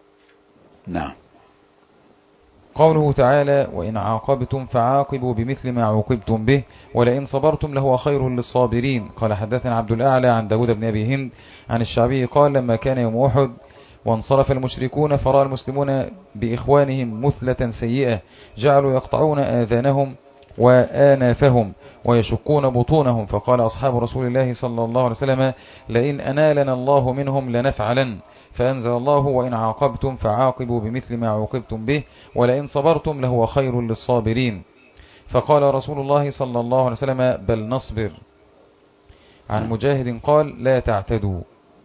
نعم. قوله تعالى وإن عاقبتم فعاقبوا بمثل ما عوقبتم به ولئن صبرتم لهو خير للصابرين. قال حدثنا عبد الأعلى عن داود بن أبي هند عن الشعبي قال لما كان يوم أحد وانصرف المشركون فرأى المسلمون بإخوانهم مثلة سيئة جعلوا يقطعون آذانهم وآنافهم ويشقون بطونهم فقال أصحاب رسول الله صلى الله عليه وسلم لئن أنالنا الله منهم لنفعلن فأنزل الله وإن عاقبتم فعاقبوا بمثل ما عوقبتم به ولئن صبرتم لهو خير للصابرين. فقال رسول الله صلى الله عليه وسلم بل نصبر. عن مجاهد قال لا تعتدوا.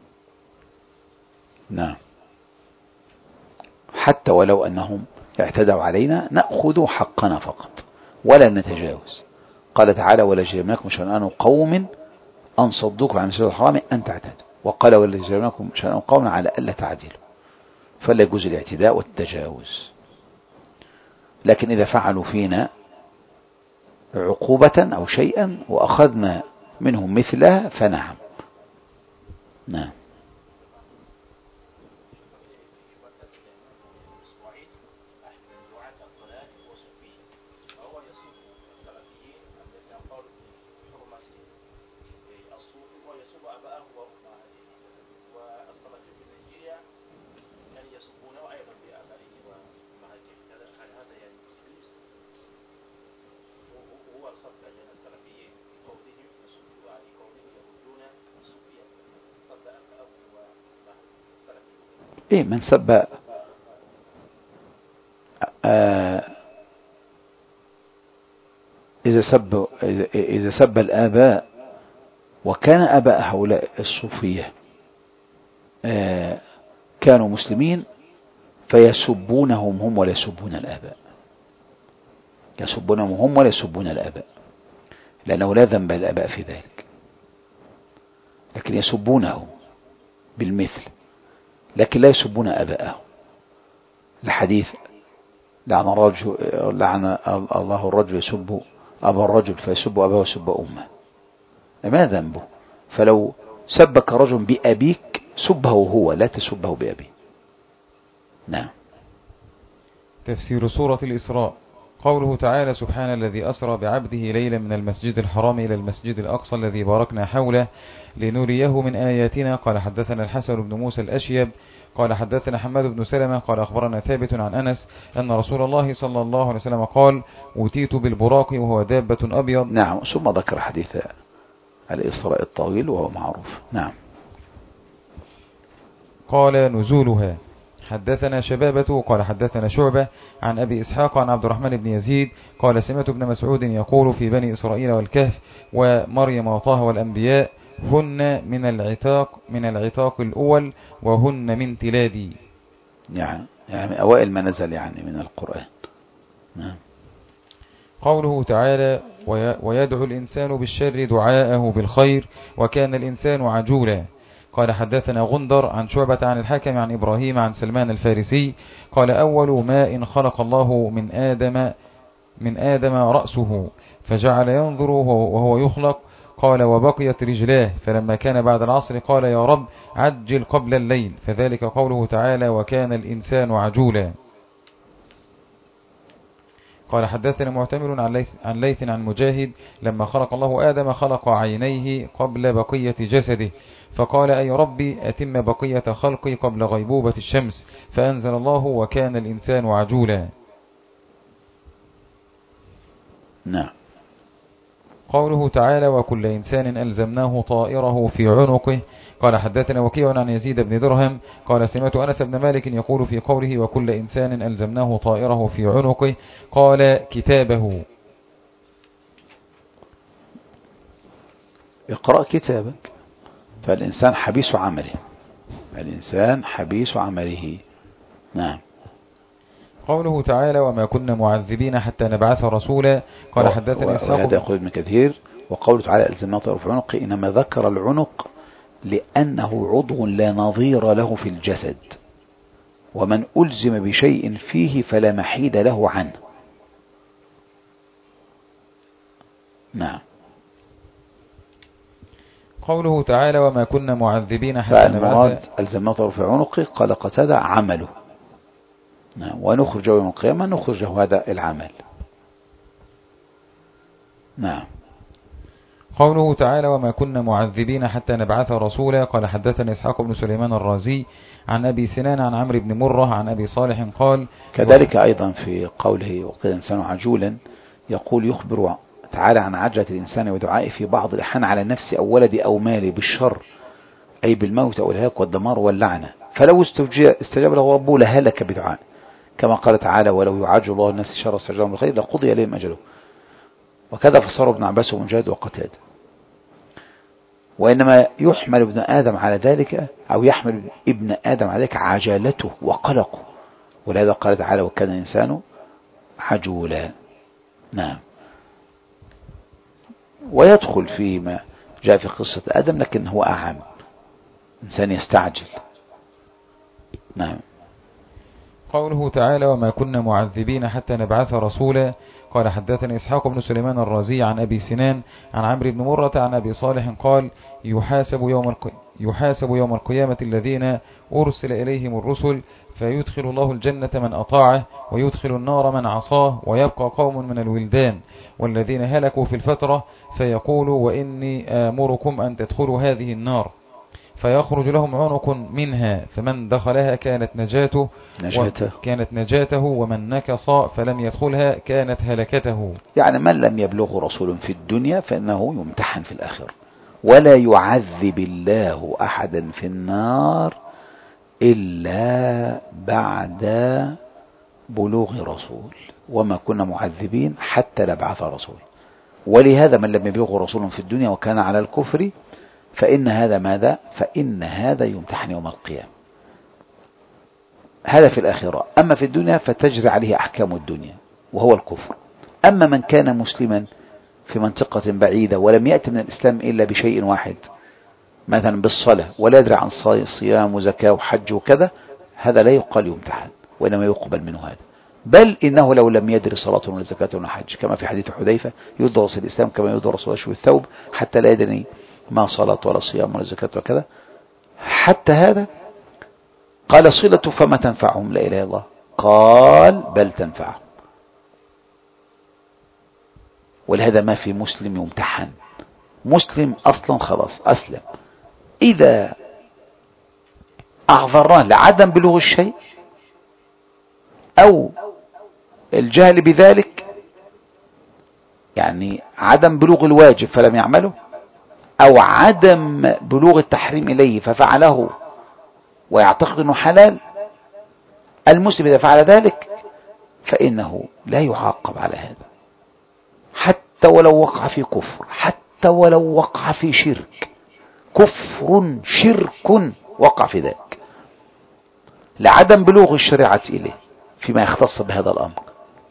نعم. حتى ولو أنهم اعتدوا علينا نأخذ حقنا فقط ولا نتجاوز. قال تعالى ولا يجرمنكم شنآن قوم أن صدوكم عن المسجد الحرام أن تعتدوا وقال ولا يجرمنكم شنآن قوم على ألا تعدلوا فلا يجوز الاعتداء والتجاوز. لكن إذا فعلوا فينا عقوبة أو شيئا وأخذنا منهم مثلها فنعم. نعم. إيه من سب آه إذا سب إذا سب الآباء وكان آباء هؤلاء الصوفية آه كانوا مسلمين فيسبونهم هم ولا يسبون الآباء يسبونهم هم ولا يسبون الآباء لأنه لا ذنب الآباء في ذلك لكن يسبونه بالمثل لكن لا يسبون آباءهم. الحديث لعن الرجل لعن الله الرجل يسب أبا الرجل فيسب أباه ويسب أمه ما ذنبه. فلو سبك رجل بأبيك سبه هو لا تسبه بأبيه. نعم. تفسير سورة الإسراء. قوله تعالى سبحان الذي أسرى بعبده ليلا من المسجد الحرام إلى المسجد الأقصى الذي باركنا حوله لنريه من آياتنا. قال حدثنا الحسن بن موسى الأشيب قال حدثنا حماد بن سلمة قال أخبرنا ثابت عن أنس أن رسول الله صلى الله عليه وسلم قال أوتيت بالبراق وهو دابة أبيض. نعم. ثم ذكر حديث الإسراء الطويل وهو معروف. نعم. قال نزولها. حدثنا شبابة قال حدثنا شعبة عن أبي إسحاق عن عبد الرحمن بن يزيد قال سمعت ابن مسعود يقول في بني إسرائيل والكهف ومريم وطه والأنبياء هن من العتاق من العتاق الأول وهن من تلادي. يعني, يعني أوائل ما نزل يعني من القرآن. نعم. قوله تعالى ويدعو الإنسان بالشر دعاءه بالخير وكان الإنسان عجولا. قال حدثنا غندر عن شعبة عن الحكم عن إبراهيم عن سلمان الفارسي قال أول ماء خلق الله من آدم من آدم رأسه فجعل ينظر وهو يخلق قال وبقيت رجلاه فلما كان بعد العصر قال يا رب عجل قبل الليل فذلك قوله تعالى وكان الإنسان عجولا. قال حدثنا معتمر عن ليث عن, ليث عن مجاهد لما خلق الله آدم خلق عينيه قبل بقية جسده فقال أي ربي أتم بقية خلقي قبل غيبوبة الشمس فأنزل الله وكان الإنسان عجولا. نعم. قوله تعالى وكل إنسان ألزمناه طائره في عنقه. قال حدثنا وكيع عن يزيد بن درهم قال سمعت أنس بن مالك يقول في قوله وكل إنسان ألزمناه طائره في عنقه قال كتابه. اقرأ كتابك فالإنسان حبيس عمله الإنسان حبيس عمله. نعم. قوله تعالى وما كنا معذبين حتى نبعث رسولا. قال حدثنا إسحاق وهذا يقول ابن كثير وقوله تعالى ألزمناه طائره في عنقه إنما ذكر العنق لأنه عضو لا نظير له في الجسد ومن ألزم بشيء فيه فلا محيد له عنه. نعم. قوله تعالى وما كنا معذبين حتى نبعث ألزمناه طائره في عنقه قال قتادة عمله نعم. ونخرج يوم القيامة نخرجه هذا العمل. نعم. قوله تعالى وما كنا معذبين حتى نبعث رسولا. قال حدثنا إسحاق بن سليمان الرازي عن أبي سنان عن عمرو بن مرة عن أبي صالح قال كذلك أيضا في قوله وقيل الإنسان عجولا يقول يخبر تعالى عن عجلة الإنسان ودعائه في بعض الأحيان على نفسه أو ولده أو ماله بالشر، أي بالموت أو الهلاك والدمار واللعنة، فلو استجاب له ربه لهلك بدعاء، كما قال تعالى ولو يعجل الله الناس شر استعجالهم بالخير لقضي إليهم أجله. وكذا فسره ابن عباس ومجاهد وقتادة. وإنما يحمل ابن آدم على ذلك أو يحمل ابن آدم على ذلك عجالته وقلقه، ولهذا قال تعالى وكان الإنسان عجولا. نعم. ويدخل فيما جاء في قصة آدم لكن هو أعم، إنسان يستعجل. نعم. قوله تعالى وما كنا معذبين حتى نبعث رسولا. قال حدثنا إسحاق بن سليمان الرازي عن أبي سنان عن عمرو بن مرة عن أبي صالح قال يحاسب يوم يحاسب يوم القيامة الذين أرسل إليهم الرسل فيدخل الله الجنة من أطاعه ويدخل النار من عصاه ويبقى قوم من الولدان والذين هلكوا في الفترة فيقول وإني آمركم أن تدخلوا هذه النار فيخرج لهم عنق منها فمن دخلها كانت نجاته نجاته كانت نجاته ومن نكص فلم يدخلها كانت هلكته. يعني من لم يبلغ رسول في الدنيا فإنه يمتحن في الآخرة، ولا يعذب الله أحدا في النار إلا بعد بلوغ رسول، وما كنا معذبين حتى نبعث رسول. ولهذا من لم يبلغ رسول في الدنيا وكان على الكفر فإن هذا ماذا؟ فإن هذا يمتحن يوم القيامة. هذا في الآخرة. أما في الدنيا فتجري عليه أحكام الدنيا وهو الكفر. أما من كان مسلما في منطقة بعيدة ولم يأتي من الإسلام إلا بشيء واحد مثلا بالصلاة ولا يدري عن صيام وزكاة وحج وكذا، هذا لا يقال يمتحن وإنما يقبل منه هذا. بل إنه لو لم يدري صلاة ولا زكاة ولا حج كما في حديث حذيفة يدرس الإسلام كما يدرس وشو الثوب حتى لا يدري ما صلاة ولا صيام ولا زكاة وكذا. حتى هذا قال صلة فما تنفعهم لا إله إلا الله، قال بل تنفعهم. ولهذا ما في مسلم يمتحن. مسلم أصلا خلاص أسلم، إذا أعذرناه لعدم بلوغ الشيء أو الجهل بذلك، يعني عدم بلوغ الواجب فلم يعمله أو عدم بلوغ التحريم إليه ففعله ويعتقد أنه حلال، المسلم إذا فعل ذلك فإنه لا يعاقب على هذا حتى ولو وقع في كفر، حتى ولو وقع في شرك. كفر شرك وقع في ذلك لعدم بلوغ الشريعة إليه فيما يختص بهذا الأمر،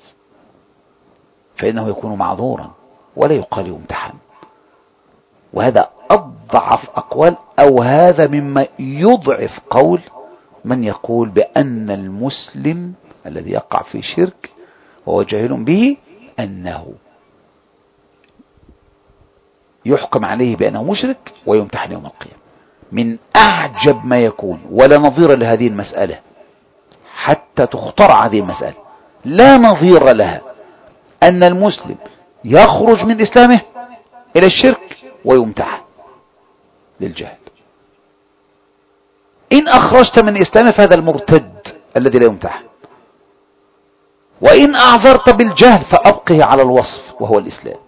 فإنه يكون معذورا ولا يقال يمتحن. وهذا أضعف أقوال، أو هذا مما يضعف قول من يقول بأن المسلم الذي يقع في شرك وهو جاهل به أنه يحكم عليه بأنه مشرك ويمتحن يوم القيامة. من أعجب ما يكون ولا نظير لهذه المسألة حتى تخترع هذه المسألة، لا نظير لها، أن المسلم يخرج من إسلامه إلى الشرك ويمتحن للجهل. إن أخرجت من إسلامه فهذا المرتد الذي لا يمتحن، وإن أعذرت بالجهل فأبقه على الوصف وهو الإسلام.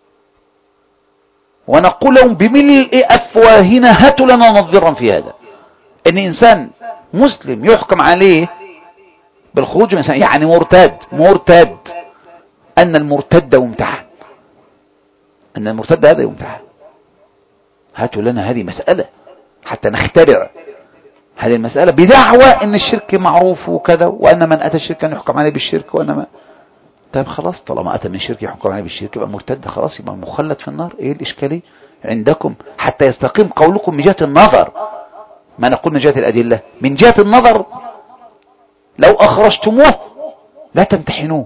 ونقول لهم بملء أفواهنا هاتوا لنا نظيرا في هذا، إن إنسان مسلم يحكم عليه بالخروج من إسلام يعني مرتد مرتد أن المرتد يمتحن، أن المرتد هذا يمتحن. هاتوا لنا هذه مسألة حتى نخترع هذه المسألة بدعوى ان الشرك معروف وكذا، وان من اتى شركا يحكم عليه بالشرك، وان ما طيب خلاص طالما اتى من شرك يحكم عليه بالشرك يبقى مرتد خلاص، يبقى مخلد في النار. ايه الاشكالية عندكم حتى يستقيم قولكم من جهة النظر؟ ما نقول من جهة الادلة، من جهة النظر لو اخرجتموه لا تمتحنوه،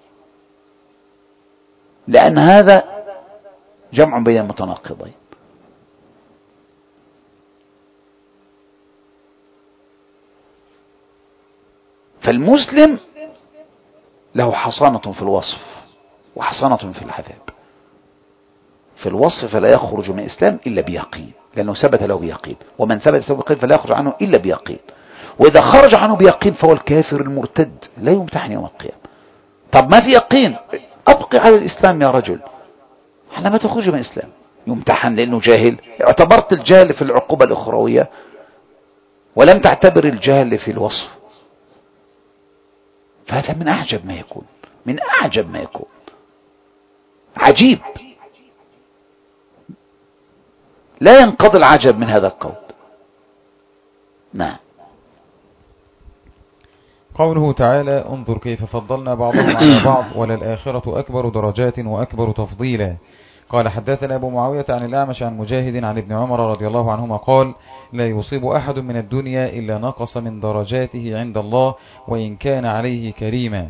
لان هذا جمع بين المتناقضين. فالمسلم له حصانة في الوصف وحصانة في العذاب. في الوصف فلا يخرج من الإسلام إلا بيقين، لأنه ثبت له بيقين، ومن ثبت له بيقين فلا يخرج عنه إلا بيقين. وإذا خرج عنه بيقين فهو الكافر المرتد لا يمتحن يوم القيامة. طب ما في يقين، أبقي على الإسلام يا رجل، على ما تخرج من الإسلام. يمتحن لأنه جاهل، اعتبرت الجهل في العقوبة الأخروية ولم تعتبر الجهل في الوصف. فهذا من أعجب ما يكون، من أعجب ما يكون، عجيب، لا ينقضي العجب من هذا القول. نعم. قوله تعالى: انظر كيف فضلنا بعضهم على بعض وللآخرة أكبر درجات وأكبر تفضيلا. قال حدثنا أبو معاوية عن الأعمش عن مجاهد عن ابن عمر رضي الله عنهما قال: لا يصيب أحد من الدنيا إلا نقص من درجاته عند الله وإن كان عليه كريما.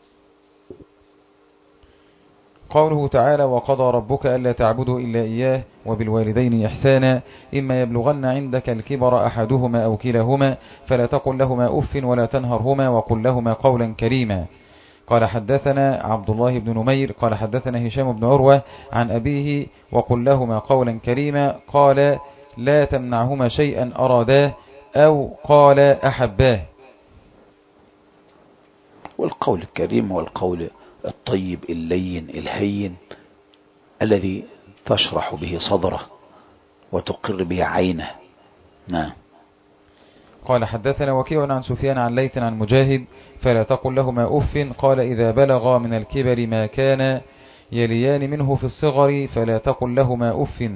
قوله تعالى: وقضى ربك ألا تعبدوا إلا إياه وبالوالدين إحسانا إما يبلغن عندك الكبر أحدهما أو كلاهما فلا تقل لهما أف ولا تنهرهما وقل لهما قولا كريما. قال حدثنا عبد الله بن نمير قال حدثنا هشام بن عروة عن أبيه وقل لهما قولا كريما. قال: لا تمنعهما شيئا أراداه أو قال أحباه. والقول الكريم هو القول الطيب اللين الهين الذي تشرح به صدره وتقر به عينه. نعم. قال حدثنا وكيع عن سفيان عن ليث عن مجاهد: فلا تقل لهما أف. قال: إذا بلغا من الكبر ما كان يليان منه في الصغر فلا تقل لهما أف.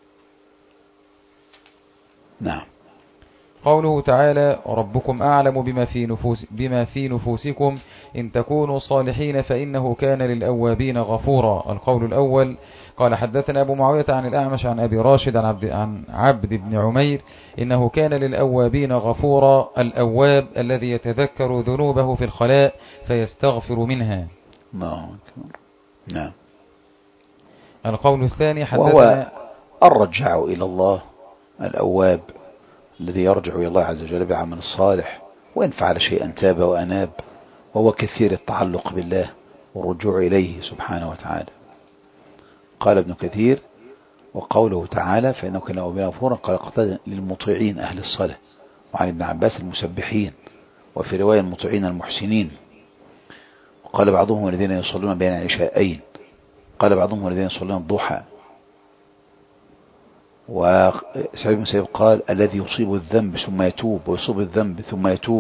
نعم. قوله تعالى: ربكم أعلم بما في, نفوس بما في نفوسكم إن تكونوا صالحين فإنه كان للأوابين غفورا. القول الأول. قال حدثنا أبو معاوية عن الأعمش عن أبي راشد عن عبد, عن عبد بن عمير إنه كان للأوابين غفورا. الأواب الذي يتذكر ذنوبه في الخلاء فيستغفر منها. نعم. القول الثاني. حدثنا وهو الرجع إلى الله، الأواب الذي يرجع إلى الله عز وجل بعمل الصالح، وإن فعل شيئا تاب وأناب، وهو كثير التعلق بالله والرجوع إليه سبحانه وتعالى. قال ابن كثير: وقوله تعالى فإنه كان أوابين غفورا، قال قتادة: للمطيعين أهل الصلاة. وعن ابن عباس: المسبحين. وفي رواية: المطيعين المحسنين. وقال بعضهم: الذين يصلون بين العشاءين. قال بعضهم: الذين يصلون الضحى. وسعيد بن مسيب قال: الذي يصيب الذنب ثم يتوب، ويصيب الذنب ثم يتوب.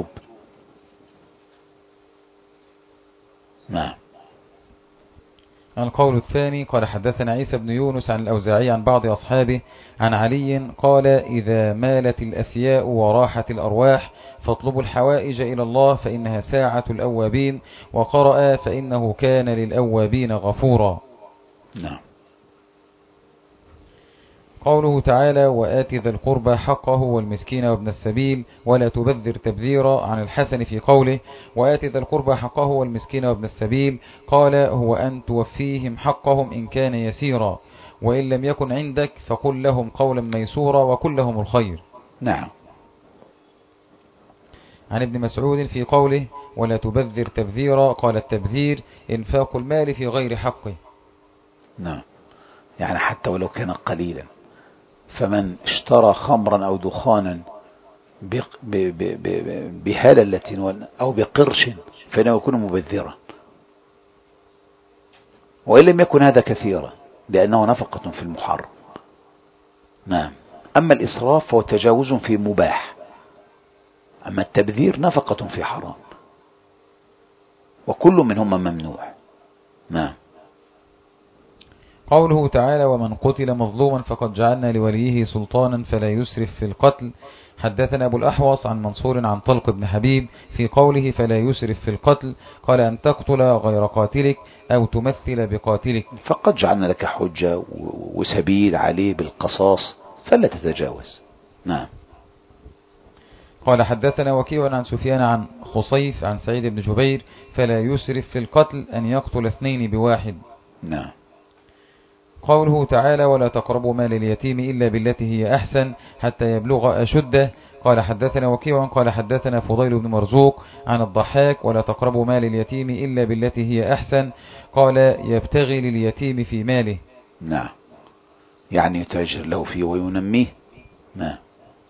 نعم. القول الثاني. قال حدثنا عيسى بن يونس عن الأوزاعي عن بعض أصحابه عن علي قال: إذا مالت الأثياء وراحت الأرواح فاطلبوا الحوائج إلى الله فإنها ساعة الأوابين. وقرأ: فإنه كان للأوابين غفورا. نعم. قوله تعالى: وآت ذا القربى حقه والمسكين وابن السبيل ولا تبذر تبذيرا. عن الحسن في قوله: وآت ذا القربى حقه والمسكين وابن السبيل قال: هو أن توفيهم حقهم إن كان يسيرا، وإن لم يكن عندك فقل لهم قولا ميسورا وقل لهم الخير. نعم. عن ابن مسعود في قوله: ولا تبذر تبذيرا قال: التبذير إنفاق المال في غير حقه. نعم. يعني حتى ولو كان قليلا، فمن اشترى خمرا أو دخانا بهللة أو بقرش فإنه يكون مبذرا، وإن لم يكن هذا كثيرا لأنه نفقة في المحرم. نعم. أما الإسراف فهو تجاوز في مباح، أما التبذير نفقة في حرام، وكل منهما ممنوع. نعم. قوله تعالى: ومن قتل مظلوما فقد جعلنا لوليه سلطانا فلا يسرف في القتل. حدثنا أبو الأحوص عن منصور عن طلق بن حبيب في قوله: فلا يسرف في القتل قال: أن تقتل غير قاتلك أو تمثل بقاتلك. فقد جعلنا لك حجة وسبيل عليه بالقصاص فلا تتجاوز. نعم. قال حدثنا وكيع عن سفيان عن خصيف عن سعيد بن جبير: فلا يسرف في القتل أن يقتل اثنين بواحد. نعم. قوله تعالى ولا تقربوا مال اليتيم إلا بالتي هي أحسن حتى يبلغ أشده. قال حدثنا وكيع قال حدثنا فضيل بن مرزوق عن الضحاك ولا تقربوا مال اليتيم إلا بالتي هي أحسن قال يبتغي لليتيم في ماله. نعم، يعني يتاجر له فيه وينميه. نعم.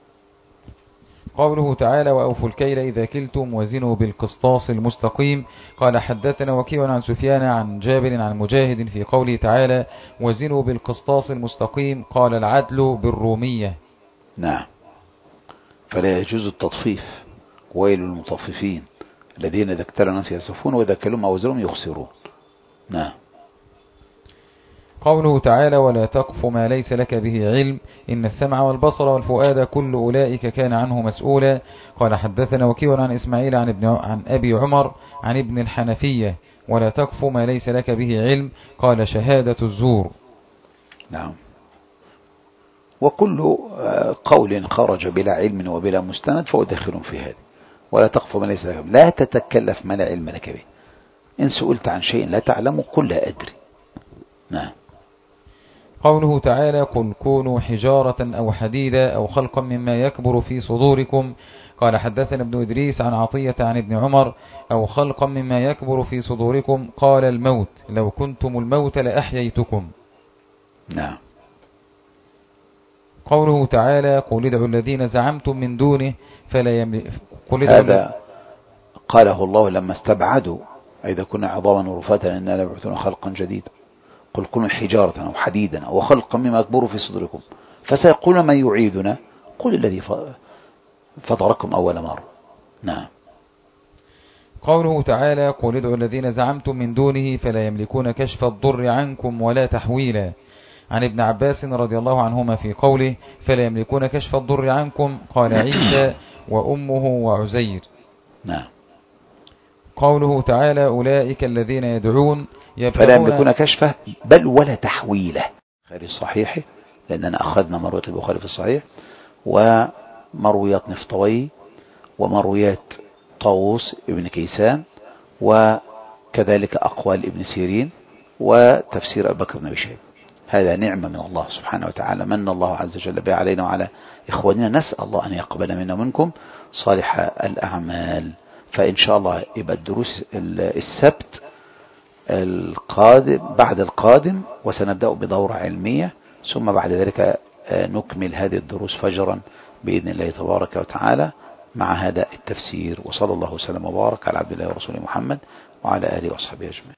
قوله تعالى وأوفوا الكيل إذا كلتم وزنوا بالقسطاس المستقيم. قال حدثنا وكيع عن سفيان عن جابر عن مجاهد في قوله تعالى وزنوا بالقسطاس المستقيم قال العدل بالرومية. نعم، فلا يجوز التطفيف. ويل للمطففين الذين إذا اكتالوا الناس يسفون وإذا كلوا أوزرهم يخسرون. نعم. قوله تعالى ولا تقف ما ليس لك به علم إن السمع والبصر والفؤاد كل أولئك كان عنه مسؤولا. قال حدثنا وكيع عن إسماعيل عن, ابن عن أبي عمر عن ابن الحنفية ولا تقف ما ليس لك به علم قال شهادة الزور. نعم. وكل قول خرج بلا علم وبلا مستند فهو داخل في هذا. ولا تقف ما ليس لك، لا تتكلف ما لا علم لك به. إن سئلت عن شيء لا تعلم قل لا أدري. نعم. قوله تعالى قل كونوا حجارة أو حديدا أو خلقا مما يكبر في صدوركم. قال حدثنا ابن إدريس عن عطية عن ابن عمر أو خلقا مما يكبر في صدوركم قال الموت لو كنتم الموت لأحييتكم. نعم. قوله تعالى قل ادعوا الذين زعمتم من دونه فلا يملك. هذا قاله الله لما استبعدوا إذا كنا عظاما ورفاتا إنا لنبعثون خلقا جديدا. قل كونوا حجارة أو حديدا أو خلقا مما يكبر في صدوركم فسيقول من يعيدنا قل الذي فطركم أول مرة. نعم. قوله تعالى قل ادعوا الذين زعمتم من دونه فلا يملكون كشف الضر عنكم ولا تحويلا. عن ابن عباس رضي الله عنهما في قوله فلا يملكون كشف الضر عنكم قال عيسى وأمه وعزير. نعم. قوله تعالى أولئك الذين يدعون فلا يملكون كشفه بل ولا تحويله خير الصحيح، لأننا أخذنا مرويات البخاري في الصحيح ومرويات نفطوي ومرويات طاووس ابن كيسان وكذلك أقوال ابن سيرين وتفسير أبي بكر بن أبي شيبة. هذا نعمة من الله سبحانه وتعالى من الله عز وجل بها علينا وعلى إخواننا. نسأل الله أن يقبل منا ومنكم صالح الأعمال. فإن شاء الله يبقى الدروس السبت القادم بعد القادم وسنبدأ بدورة علمية ثم بعد ذلك نكمل هذه الدروس فجرا بإذن الله تبارك وتعالى مع هذا التفسير. وصلى الله وسلم وبارك على عبد الله ورسوله محمد وعلى آله وصحبه أجمعين.